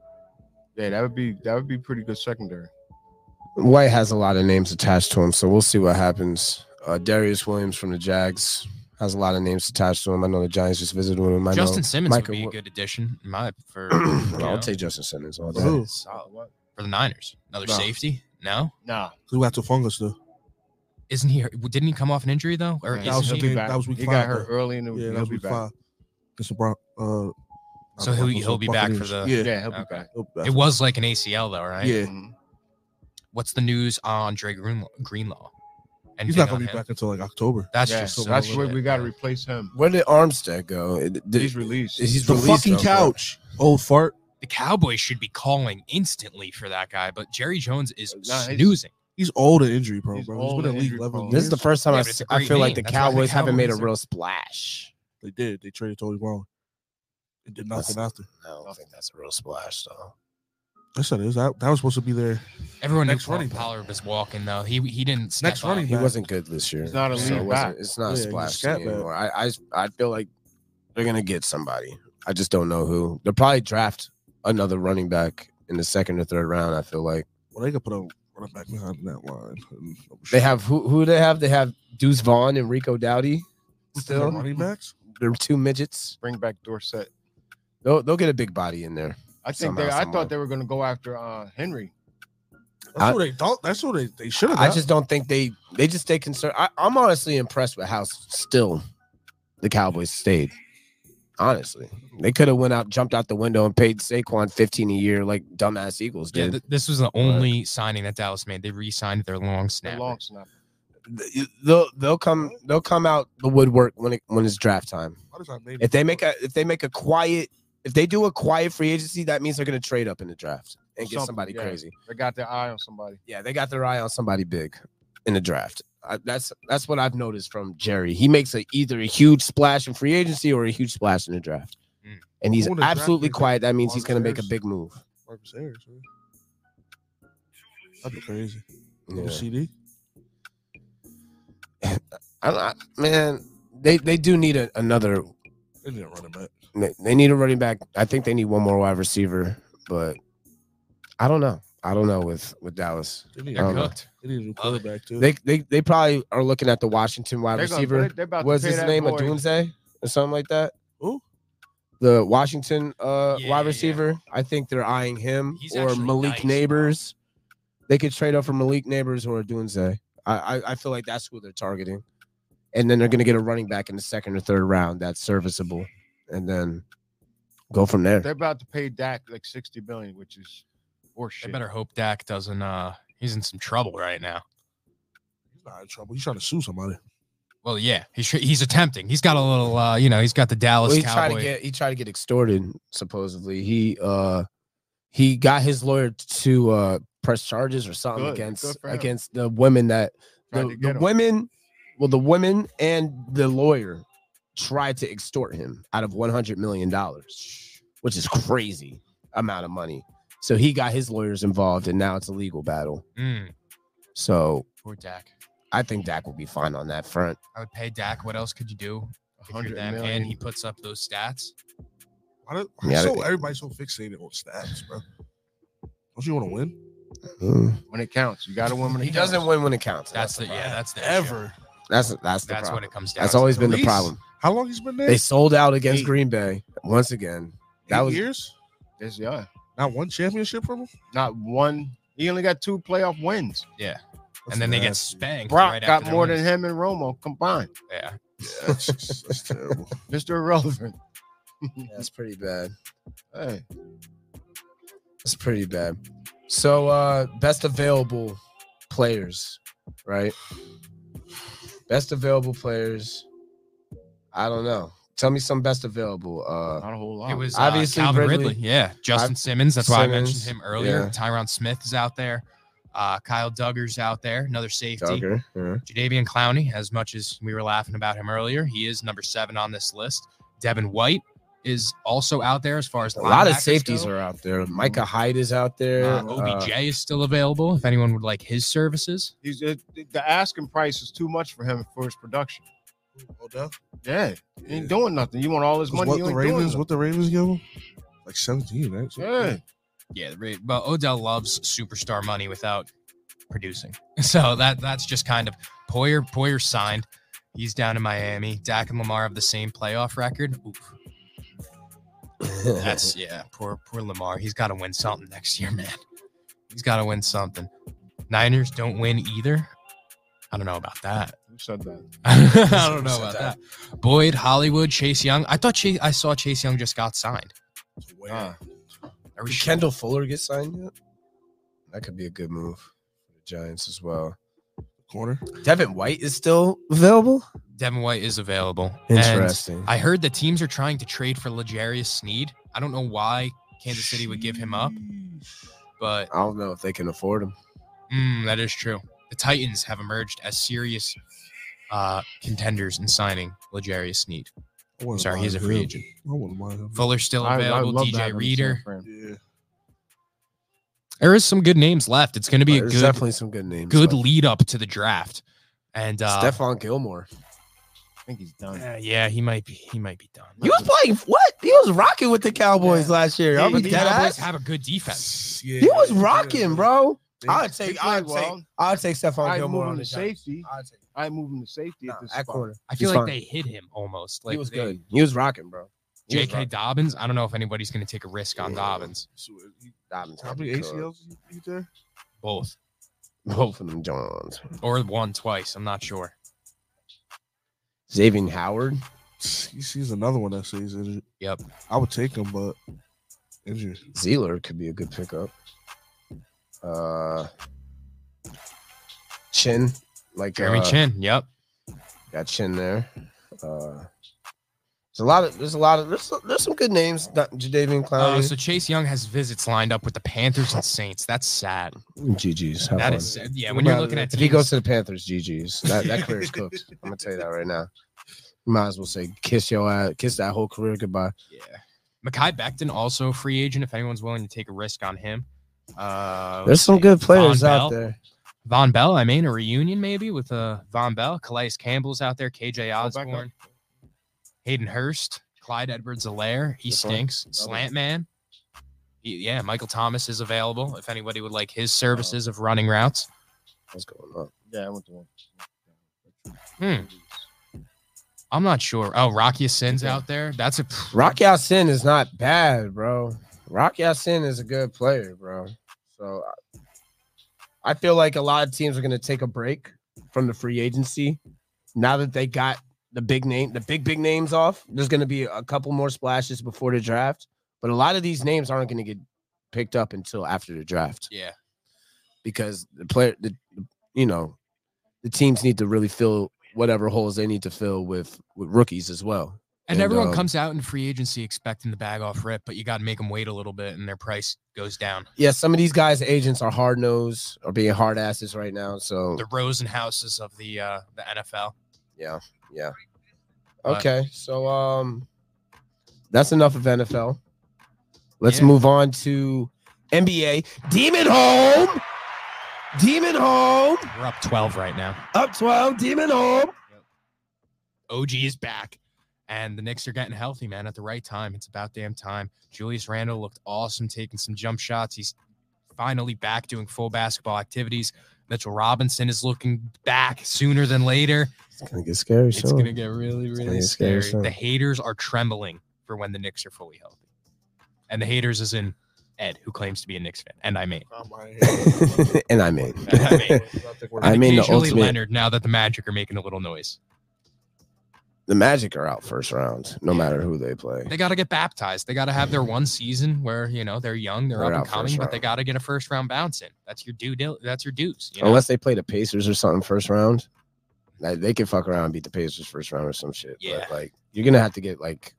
Yeah, that would be that would be pretty good secondary. White has a lot of names attached to him, so we'll see what happens. Uh, Darius Williams from the Jags has a lot of names attached to him. I know the Giants just visited with him. I Justin know Simmons Micah would be a Wa- good addition, in my for. you I'll know, take Justin Simmons all For day. who? solid. For the Niners. Another No. safety? No, Nah, We got to fungus though. isn't he? Didn't he come off an injury though? Or Yeah, that was isn't the he? be game- back. that was week he five, got hurt though. early in the week. Yeah, that He'll was be week back. five. It's a Bron- uh, So he'll he'll be back for the. Yeah, Yeah, he'll be Okay. back. he'll be back. It was like an A C L though, right? Yeah, Mhm. What's the news on Dre Greenlaw? Greenlaw? he's Anything not gonna on be him? back until like October. That's Yeah, just so so that's where lit, we got to man. replace him. Where did Armstead go? It- did- He's released. He's The released, fucking though, couch, old fart. The Cowboys should be calling instantly for that guy, but Jerry Jones is Nah, he's- snoozing. He's old and injury prone, He's bro. He's old been in and the league injury eleven prone. This is the years. first time Yeah, I, but it's see, a I great feel like name. the That's why the Cowboys haven't made a Cowboys are- real splash. They did. They traded Tony Brown. It did nothing That's- after. I don't think that's a real splash, though. I said it is. That, that was supposed to be their Everyone knew Next Paul running back. Pollard was walking though. He he didn't step Next up. running He back. wasn't good this year. He's not a so lead it wasn't- back. It's not Yeah, a he's a splash scat team back. anymore. I, I I feel like they're gonna get somebody. I just don't know who. They'll probably draft another running back in the second or third round. I feel like Well, they could put a running back behind that line. they have who who do they have? They have Deuce Vaughn and Rico Dowdy. still Still, running backs. they're two midgets. Bring back Dorsett. They'll they'll get a big body in there. I think Somehow, they. I somewhere. thought they were going to go after uh, Henry. That's I- what they thought. That's what they, they should have. I just don't think they they just stay concerned. I, I'm honestly impressed with how still the Cowboys stayed. Honestly, they could have went out, jumped out the window, and paid Saquon fifteen a year like dumbass Eagles Yeah, did. th- this was the only signing that Dallas made. They re-signed their long The snapper. long snapper. they'll they'll come they'll come out the woodwork when it when it's draft time. Why does that name- If they make a if they make a quiet if they do a quiet free agency, that means they're gonna trade up in the draft and get Something, somebody yeah. crazy. They got their eye on somebody. Yeah, they got their eye on somebody big in the draft. I, that's that's what I've noticed from Jerry. He makes a, either a huge splash in free agency or a huge splash in the draft, Mm. and he's Who in the draft absolutely is it? quiet. That means he's Marcus gonna make a Harris? big move. Marcus Harris, man. That'd be crazy. Yeah. The C D. I, I, man, they they do need a, another. They didn't run it back. They they need a running back. I think they need one more wide receiver, but I don't know. I don't know with with Dallas. They need, I They're don't know. cooked. they need a new Love it. quarterback too. They they they probably are looking at the Washington wide They're gonna- receiver. they're- they're about to What's pay his that name? boy- Adunze or something like that. Who? The Washington uh, Yeah, wide yeah, yeah. receiver. I think they're eyeing him He's or actually Malik nice, Neighbors. They could trade up for Malik Neighbors or Adunze. I, I I feel like that's who they're targeting, and then they're gonna get a running back in the second or third round that's serviceable, and then go from there. They're about to pay Dak like sixty billion, which is They horseshit. better hope Dak doesn't. Uh, he's in some trouble right now. He's not in trouble. He's trying to sue somebody. Well, yeah, he's he's attempting. He's got a little. Uh, you know, he's got the Dallas Well, he tried Cowboy. to get he tried to get extorted. Supposedly, he uh he got his lawyer to uh press charges or something Good, against good for him. against the women that Tried the, to the get him. women. Well, the women and the lawyer tried to extort him out of one hundred million dollars. which is crazy amount of money. So he got his lawyers involved, and now it's a legal battle. Mm, So poor Dak. I think Dak will be fine on that front. I would pay Dak. What else could you do if you're hundred them million. and he puts up those stats? Why do, why Yeah, so they- everybody's so fixated on stats, bro? Don't you want to win Mm. When it counts, you got to win when it He counts. doesn't win when it counts. That's the the yeah. problem. That's the issue. ever? That's that's the That's problem. what it comes down. That's to. always been the At least- problem. How long he's been there? They sold out against Eight. Green Bay once again. That Eight was years. This, yeah, Not one championship from him. not one. He only got two playoff wins. Yeah, That's and then they get nasty. spanked. Brock right got after their more wins. than him and Romo combined. Yeah, Yeah, that's, just, that's terrible. Mister Irrelevant. that's pretty bad. Hey, That's pretty bad. So uh best available players, right? Best available players. I don't know. Tell me some best available. Uh not a whole lot. it was Obviously, obviously Calvin Ridley. Ridley. Yeah, Justin I've- Simmons. That's why I Simmons, mentioned him earlier. yeah. Tyron Smith is out there. Uh, Kyle Duggar's out there, another safety. Duggar, yeah. Jadavian Clowney, as much as we were laughing about him earlier, he is number seven on this list. Devin White is also out there as far as A lot of linebackers safeties go. are out there. Micah Hyde is out there. Uh, O B J is still available if anyone would like his services. He's it, the asking price is too much for him for his production. Odell. Yeah, he ain't doing nothing. You want all his money? What You the ain't doing Ravens? nothing. What the Ravens give him? Like seventeen, right? So- Yeah, Yeah, the rate- but Odell loves superstar money without producing. So that that's just kind of Poyer. Poyer signed. He's down in Miami. Dak and Lamar have the same playoff record. Oof. That's yeah, poor poor Lamar. He's got to win something next year, man. He's got to win something. Niners don't win either. I don't know about that. who said that? I don't know Said about that. that. Boyd, Hollywood, Chase Young. I thought Chase. I saw Chase Young just got signed. Where? Ah. Are we Did sure? Kendall Fuller get signed yet? That could be a good move for the Giants as well. Corner. Devin White is still available. Devin White is available. And Interesting. I heard the teams are trying to trade for L'Jarius Sneed. I don't know why Kansas City would give him up, but I don't know if they can afford him. mm, that is true. The Titans have emerged as serious uh, contenders in signing L'Jarius Sneed. I wouldn't Sorry, mind he's a free him. agent. I wouldn't mind him. Fuller's still I- I available. love D to J have him in Reader. San Fran. Yeah. There is some good names left. It's going to be a There's good, definitely some good names. good but lead up to the draft. And uh, Stephon Gilmore. I think he's done. uh, yeah, he might be. He might be done. He was playing what? He was rocking with the Cowboys Yeah. last year. Yeah, I was The he- dead Cowboys ass. have a good defense. Yeah, He was yeah, rocking, yeah. bro. He- I'd he take. played I'd take. well. I'd take Stephon I Gilmore move on him the to Giants. safety. I'd take. I move him to safety Nah, at this at spot. corner. I feel He's like fine. they hit him almost. Like He was they- good. He was rocking, bro. He was J K rocking. Dobbins. I don't know if anybody's going to take a risk on Yeah. Dobbins. So, he- Dobbins How had many to A cook. C Ls you there? Both Both of them Johns. or one twice. I'm not sure. Xavier Howard. He sees another one that says injured. Yep. I would take him, but injured. Zeeler could be a good pickup. Uh, Chin, like Jeremy uh, Chin. Yep. got Chin there. Uh, there's a lot of there's a lot of there's there's some good names. Not Jadeveon Uh, Clowney. so Chase Young has visits lined up with the Panthers and Saints. That's sad. G G's. Have That fun. is sad. Yeah. When you're looking at if he teams, goes to the Panthers, G G's. That that career is cooked. I'm gonna tell you that right now. You might as well say kiss your ass, kiss that whole career goodbye. yeah. Mekhi Becton also a free agent. If anyone's willing to take a risk on him. Uh, There's let's some see. good players Von out Bell. there. Von Bell, I mean, a reunion maybe with uh, Von Bell. Calais Campbell's out there. K J back up. Osborne. Hayden Hurst. Clyde Edwards-Helaire. He This one? stinks. Slant man. He- yeah, Michael Thomas is available if anybody would like his services of running routes. What's going on? Yeah, I went to one. Hmm. I'm not sure. Oh, Rocky Sin's out there. That's a Rock Sin is not bad, bro. Rock Sin is a good player, bro. So I feel like a lot of teams are going to take a break from the free agency now that they got the big name, the big big names off. There's going to be a couple more splashes before the draft, but a lot of these names aren't going to get picked up until after the draft yeah. because the player, the you know, the teams need to really fill whatever holes they need to fill with with rookies as well. And, And, everyone um, comes out in free agency expecting the bag off rip, but you got to make them wait a little bit and their price goes down. Yeah, some of these guys' agents are hard nosed or being hard asses right now. So The Rosenhouses of the uh, the N F L. yeah, yeah. But- Okay, so um, that's enough of N F L. Let's Yeah. move on to N B A. Demon home. Demon home. We're up twelve right now. Up twelve. Demon home. O G is back. And the Knicks are getting healthy, man, at the right time. It's about damn time. Julius Randle looked awesome, taking some jump shots. He's finally back doing full basketball activities. Mitchell Robinson is looking back sooner than later. It's going to get scary It's soon. going to get really, gonna really get scary. scary soon. The haters are trembling for when the Knicks are fully healthy. And the haters is in Ed, who claims to be a Knicks fan. And I mean. And I mean. And I mean. I mean the occasionally ultimate. Leonard, now that the Magic are making a little noise. The Magic are out first round, no matter who they play. They got to get baptized. They got to have their one season where, you know, they're young, they're, They're up and out coming, first but they round. got to get a first round bounce in. That's your due. Dil- that's your dues. You know? Unless they play the Pacers or something first round. Like, they can fuck around and beat the Pacers first round or some shit. Yeah. But like you're gonna have to get like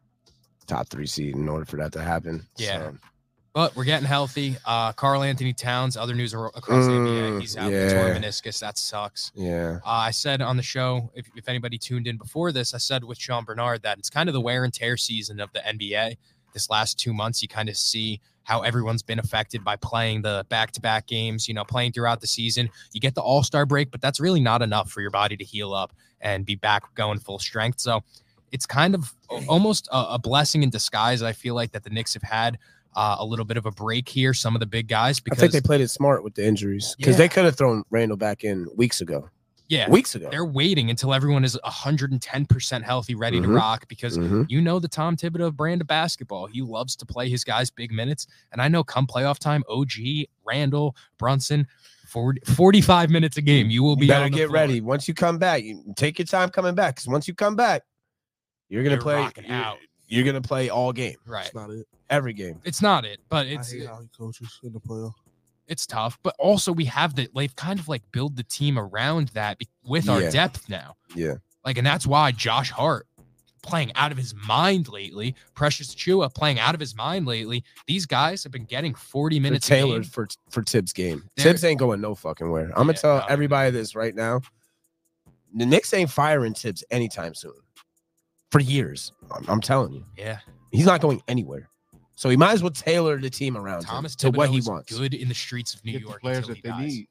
top three seed in order for that to happen. Yeah. So, But we're getting healthy. Uh, Karl Anthony Towns, other news ar- across the N B A. Mm, He's out with yeah. torn meniscus. That sucks. yeah. Uh, I said on the show, if, if anybody tuned in before this, I said with Sean Bernard that it's kind of the wear and tear season of the N B A. This last two months, you kind of see how everyone's been affected by playing the back-to-back games, you know, playing throughout the season. You get the all-star break, but that's really not enough for your body to heal up and be back going full strength. So it's kind of a- almost a, a blessing in disguise, I feel like, that the Knicks have had uh, a little bit of a break here, some of the big guys, I because think they played it smart with the injuries because Yeah. they could have thrown Randall back in weeks ago. yeah, Weeks ago. they're waiting until everyone is one hundred ten percent healthy, ready to Mhm. rock, because Mhm. you know the Tom Thibodeau brand of basketball. He loves to play his guys big minutes. And I know come playoff time, O G, Randall, Brunson, forty, forty-five minutes a game, you will be You better on the get floor. ready. Once you come back, you take your time coming back. Because once you come back, you're gonna You're play. rocking You're, out. you're gonna play all game, Right. That's not it. every game. It's not it, but I it's hate how he coaches in the playoff. it's tough. But also we have the they've kind of like build the team around that be- with our Yeah. depth now. Yeah. Like, and that's why Josh Hart playing out of his mind lately, Precious Achua playing out of his mind lately. These guys have been getting forty They're minutes a game. tailored for for Tibbs' game. They're- Tibbs ain't going no fucking where. I'm gonna Yeah, tell no. everybody this right now. The Knicks ain't firing Tibbs anytime soon. For years, I'm, I'm telling you, Yeah. he's not going anywhere. So he might as well tailor the team around Thomas him to what Thibodeau he is wants. good in the streets of New Get the York players until that he they dies. need.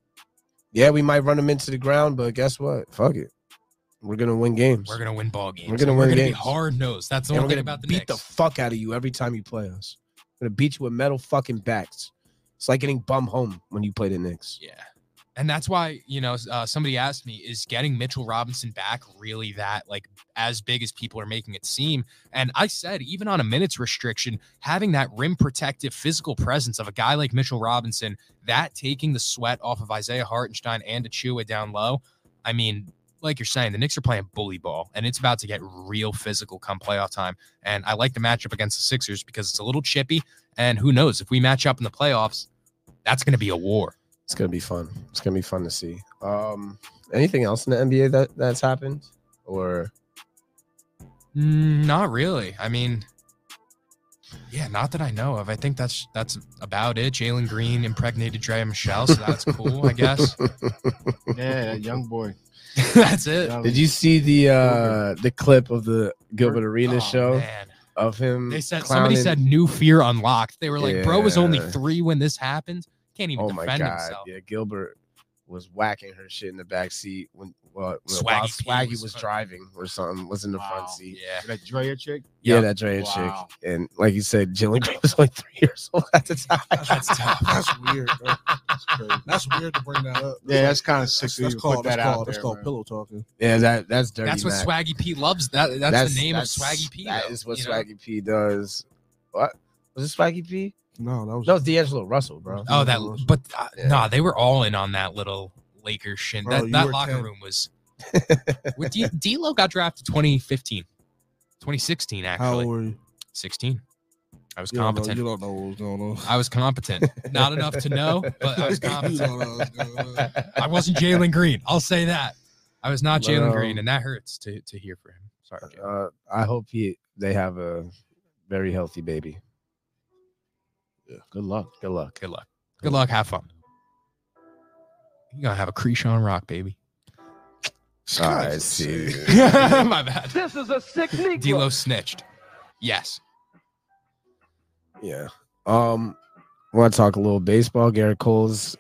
Yeah, we might run him into the ground, but guess what? Fuck it. We're gonna win games. We're gonna win ball games. We're gonna and win We're gonna games. be hard nosed. That's the And one we're thing gonna about the beat the Knicks. fuck out of you every time you play us. We're gonna beat you with metal fucking backs. It's like getting bum home when you play the Knicks. Yeah. And that's why, you know, uh, somebody asked me, is getting Mitchell Robinson back really that, like, as big as people are making it seem? And I said, even on a minutes restriction, having that rim protective physical presence of a guy like Mitchell Robinson, that taking the sweat off of Isaiah Hartenstein and Achua down low, I mean, like you're saying, the Knicks are playing bully ball, and it's about to get real physical come playoff time. And I like the matchup against the Sixers because it's a little chippy, and who knows, if we match up in the playoffs, that's going to be a war. It's gonna be fun. It's gonna be fun to see. Um, anything else in the N B A that that's happened, or Mm, not really. I mean, yeah, not that I know of. I think that's that's about it. Jalen Green impregnated Drea Michelle, so that's cool, I guess. Yeah, that young boy. That's it. Young- did you see the uh the clip of the Gilbert Arenas Oh, show man. of him? They said clowning? somebody said new fear unlocked. They were like, bro was only Yeah. three when this happened. Can't even "Oh my defend god, himself. yeah." Gilbert was whacking her shit in the back seat when well, Swaggy while P Swaggy was was, fucking- driving or something. Was in the Wow. front seat. Yeah. That Drea chick. Yeah, Yep. that Drea Wow. chick, and like you said, Jalen Green was only three years old at the time. That's tough. That's weird. Bro. That's crazy. That's weird to bring that up. Yeah, that's kind of sick. That's, to that's even called. put That's that out called. That's there, called man. pillow talking. Yeah, that that's dirty. That's what Mac. Swaggy P loves. That that's, the name of Swaggy P. That though, is what you know? Swaggy P does. What was it? Swaggy P? No, that was. No, it's D'Angelo Russell, bro. Oh, that. Russell. But uh, Yeah. nah, they were all in on that little Lakers shit. Bro, That you that were locker ten. room was. With D- D'Lo got drafted twenty fifteen, twenty sixteen How actually. old were you? sixteen. I was You don't, know, competent. you don't know what was going on. I was competent. Not enough to know, but I was You competent. don't know what's going on. I wasn't Jalen Green. I'll say that. I was not But, Jalen um, Green, and that hurts to, to hear for him. Sorry, Jalen. Uh, I hope he they have a very healthy baby. Yeah. Good luck. Good luck. Good luck. Good luck. Have fun. You're going to have a Krishan Rock, baby. I see. My bad. This is a sick Negro. D'Lo snitched. Yes. Yeah. Um, want to talk a little baseball. Garrett Cole's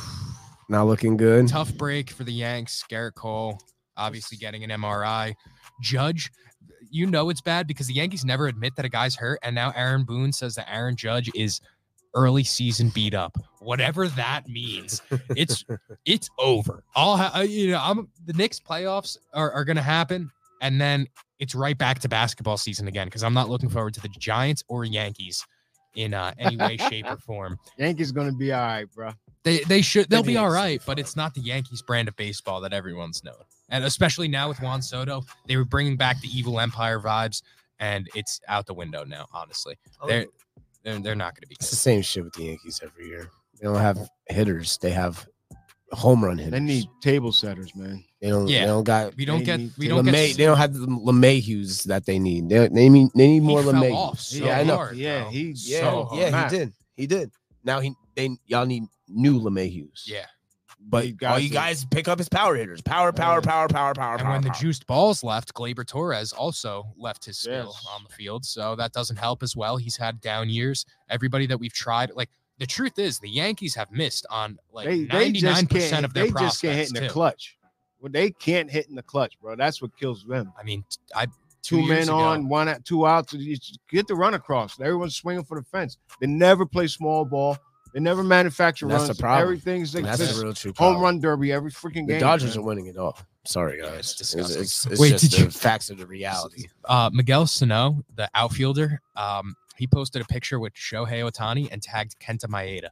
not looking good. Tough break for the Yanks. Garrett Cole obviously getting an M R I. Judge, you know it's bad because the Yankees never admit that a guy's hurt, and now Aaron Boone says that Aaron Judge is early season beat up. Whatever that means, it's it's over. I'll ha- you know I'm the Knicks playoffs are, are going to happen, and then it's right back to basketball season again because I'm not looking forward to the Giants or Yankees in uh, any way, shape, or form. Yankees gonna be all right, bro. They they should they'll The be all Yankees right, will be but fine. it's not the Yankees brand of baseball that everyone's known. And especially now with Juan Soto, they were bringing back the evil empire vibes, and it's out the window now. Honestly, they're they're, they're not going to be. It's the same shit with the Yankees every year. They don't have hitters. They have home run hitters. They need table setters, man. They don't. Yeah. They don't got. We don't They get need we to- don't LeMay, get. they don't have the LeMahu's that they need. They, they need. They need He more fell LeMay. off so yeah, I know. hard, Yeah, bro. he- Yeah, So yeah, hard. he did. He did. Now he they y'all need new LeMahu's. Yeah. But You all guys you are- guys pick up his power hitters. Power, power, Yeah. power, power, power, And power. when the power. juiced balls left, Gleyber Torres also left his skill Yes. on the field. So that doesn't help as well. He's had down years. Everybody that we've tried, like the truth is, the Yankees have missed on like They they ninety-nine just percent can't. of their They prospects. just can't hit in the too. clutch. Well, they can't hit in the clutch, bro. That's what kills them. I mean, I Two, years men ago- on, one out, two outs. You just get the run across. Everyone's swinging for the fence. They never play small ball. They never manufacture That's runs. the problem. Everything's like That's this a real true home problem. run derby every freaking The game. Dodgers man. are winning it all. Sorry, Yeah, guys. it's It's, disgusting. it's, it's Wait, just did the you- facts of the reality. uh, Miguel Sano, the outfielder, um, he posted a picture with Shohei Ohtani and tagged Kenta Maeda.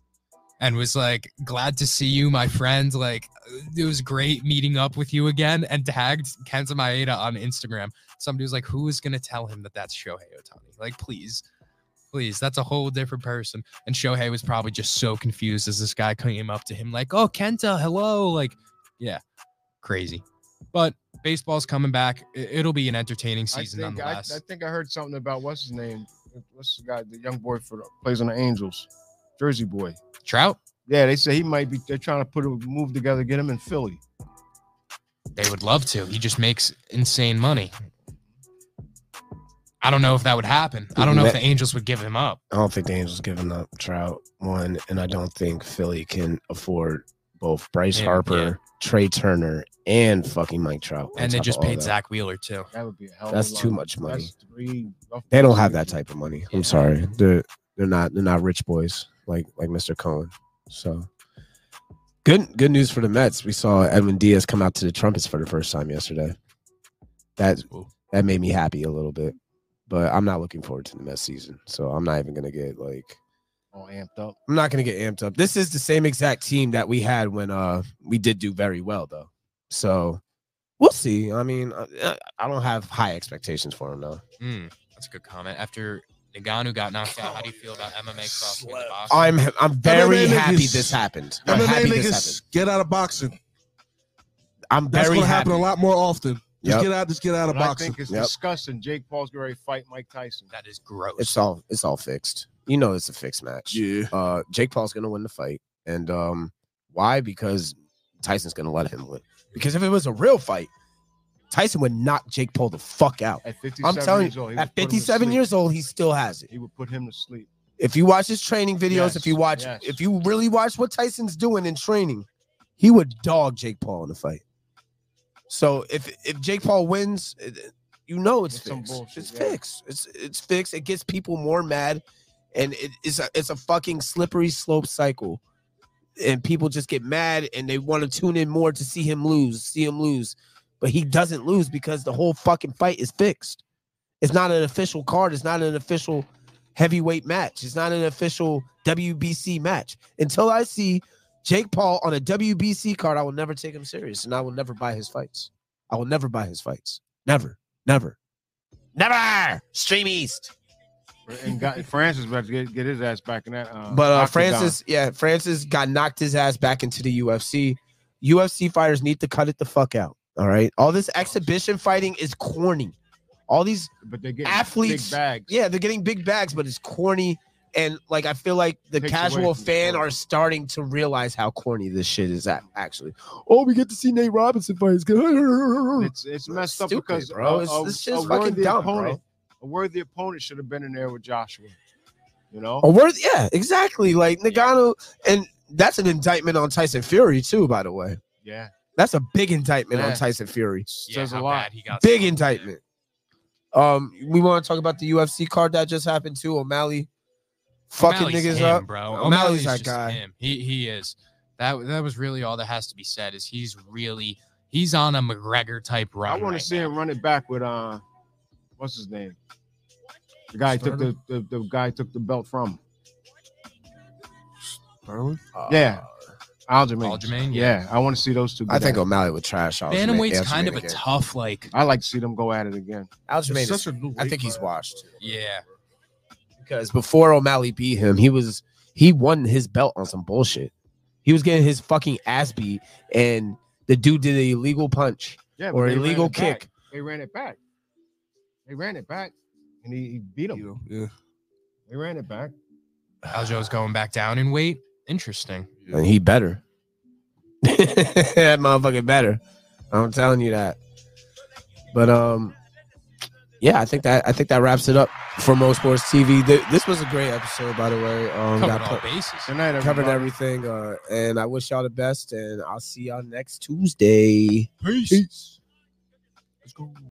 And was like, glad to see you, my friend. Like, it was great meeting up with you again. And tagged Kenta Maeda on Instagram. Somebody was like, who is going to tell him that that's Shohei Ohtani? Like, please, please. That's a whole different person. And Shohei was probably just so confused as this guy came up to him like, oh, Kenta, hello. Like, yeah, crazy. But baseball's coming back. I- It'll be an entertaining I season think, I, nonetheless. I think I heard something about what's his name. What's the guy? The young boy for the, plays on the Angels, Jersey boy. Trout, Yeah, they say he might be. They're trying to put a move together, get him in Philly. they would love to. He just makes insane money. I don't know if that would happen. I don't know if the Angels would give him up. I don't think the Angels giving up Trout one, and I don't think Philly can afford both Bryce Yeah, Harper, yeah. Trey Turner, and fucking Mike Trout. on And they top just of all paid that. Zach Wheeler too. That would be a hell. That's of a too lot. much money. That's three. They don't have that type of money. Yeah. I'm sorry. They're they're not they're not rich boys like like Mister Cohen. So good good news for the Mets. We saw Edwin Diaz come out to the trumpets for the first time yesterday. That Cool. that made me happy a little bit. But I'm not looking forward to the Mets season. So I'm not even gonna get like all amped up. I'm not gonna get amped up. This is the same exact team that we had when uh we did do very well though. So we'll see. I mean, I, I don't have high expectations for him though. Mm, that's a good comment. After Nagano got knocked out, how do you feel about M M A crossing into boxing? I'm I'm very M M A happy niggas- this happened. I'm M M A happy this happened. niggas get out of boxing. I'm That's very gonna happy. happen a lot more often. Just Yep. get out. Just get out of But I boxing. think it's Yep. disgusting. Jake Paul's going to fight Mike Tyson. That is gross. It's all it's all fixed. You know it's a fixed match. Yeah. Uh, Jake Paul's gonna win the fight, and um, why? Because Tyson's gonna let him win. Because if it was a real fight, Tyson would knock Jake Paul the fuck out. At fifty-seven I'm telling years old, you, he would at put him to fifty-seven sleep. years old, he still has it. he would put him to sleep. If you watch his training videos, Yes, if you watch, yes. if you really watch what Tyson's doing in training, he would dog Jake Paul in the fight. So if if Jake Paul wins, it- you know it's, It's some fixed. bullshit, it's yeah. fixed. It's it's fixed. It gets people more mad, and it, it's a it's a fucking slippery slope cycle. And people just get mad and they want to tune in more to see him lose, see him lose, but he doesn't lose because the whole fucking fight is fixed. It's not an official card. It's not an official heavyweight match. It's not an official W B C match. Until I see Jake Paul on a W B C card, I will never take him serious, and I will never buy his fights. I will never buy his fights. Never, never, never. Stream East. And got Francis about to get, get his ass back in that. Uh, But uh, octagon. Francis, yeah, Francis got knocked his ass back into the U F C. U F C fighters need to cut it the fuck out. All right, all this exhibition fighting is corny. All these but they get athletes- big bags. Yeah, they're getting big bags, but it's corny. And like, I feel like the Takes away casual from the fan sport. are starting to realize how corny this shit is. At, actually, oh, we get to see Nate Robinson fight. It's good. It's it's messed up Stupid, because bro. a- It's- a, this shit's a fucking worthy dumb, opponent, bro. a worthy opponent should have been in there with Joshua. You know, Or worth, yeah, exactly. Like Ngannou, and that's an indictment on Tyson Fury too. By the way, yeah, that's a big indictment Yeah. on Tyson Fury. Yeah, says a how lot. bad he got Big smoked, indictment. Um, we want to talk about the U F C card that just happened too. O'Malley, yeah. fucking O'Malley's niggas him, up, bro. O'Malley's O'Malley's that just guy. Him. He he is. That that was really all that has to be said. Is he's really he's on a McGregor type run. I want right to see now. him run it back with uh, what's his name? The guy took the, the the guy took the belt from. Sterling? Uh, Yeah. Aljamain. Aljamain, yeah. yeah. I want to see those two. I get think at it. O'Malley would trash. Aljamain- Bantamweight's Aljamain kind of a again. tough, like I like to see them go at it again. Aljamain It's is- such a new I weight think he's class. washed yeah. because before O'Malley beat him, he was he won his belt on some bullshit. He was getting his fucking ass beat, and the dude did an illegal punch Yeah, but or they ran illegal it back. kick. They ran it back. They ran it back, and he, he beat him. You know, yeah. They ran it back. Aljo's going back down in weight. Interesting. And he better. That motherfucker better. I'm telling you that. But um, yeah, I think that I think that wraps it up for Mo Sports T V. Th- This was a great episode, by the way. Um, Covered got all put- bases. Good night, covered everybody. everything, uh, and I wish y'all the best. And I'll see y'all next Tuesday. Peace. Let's go.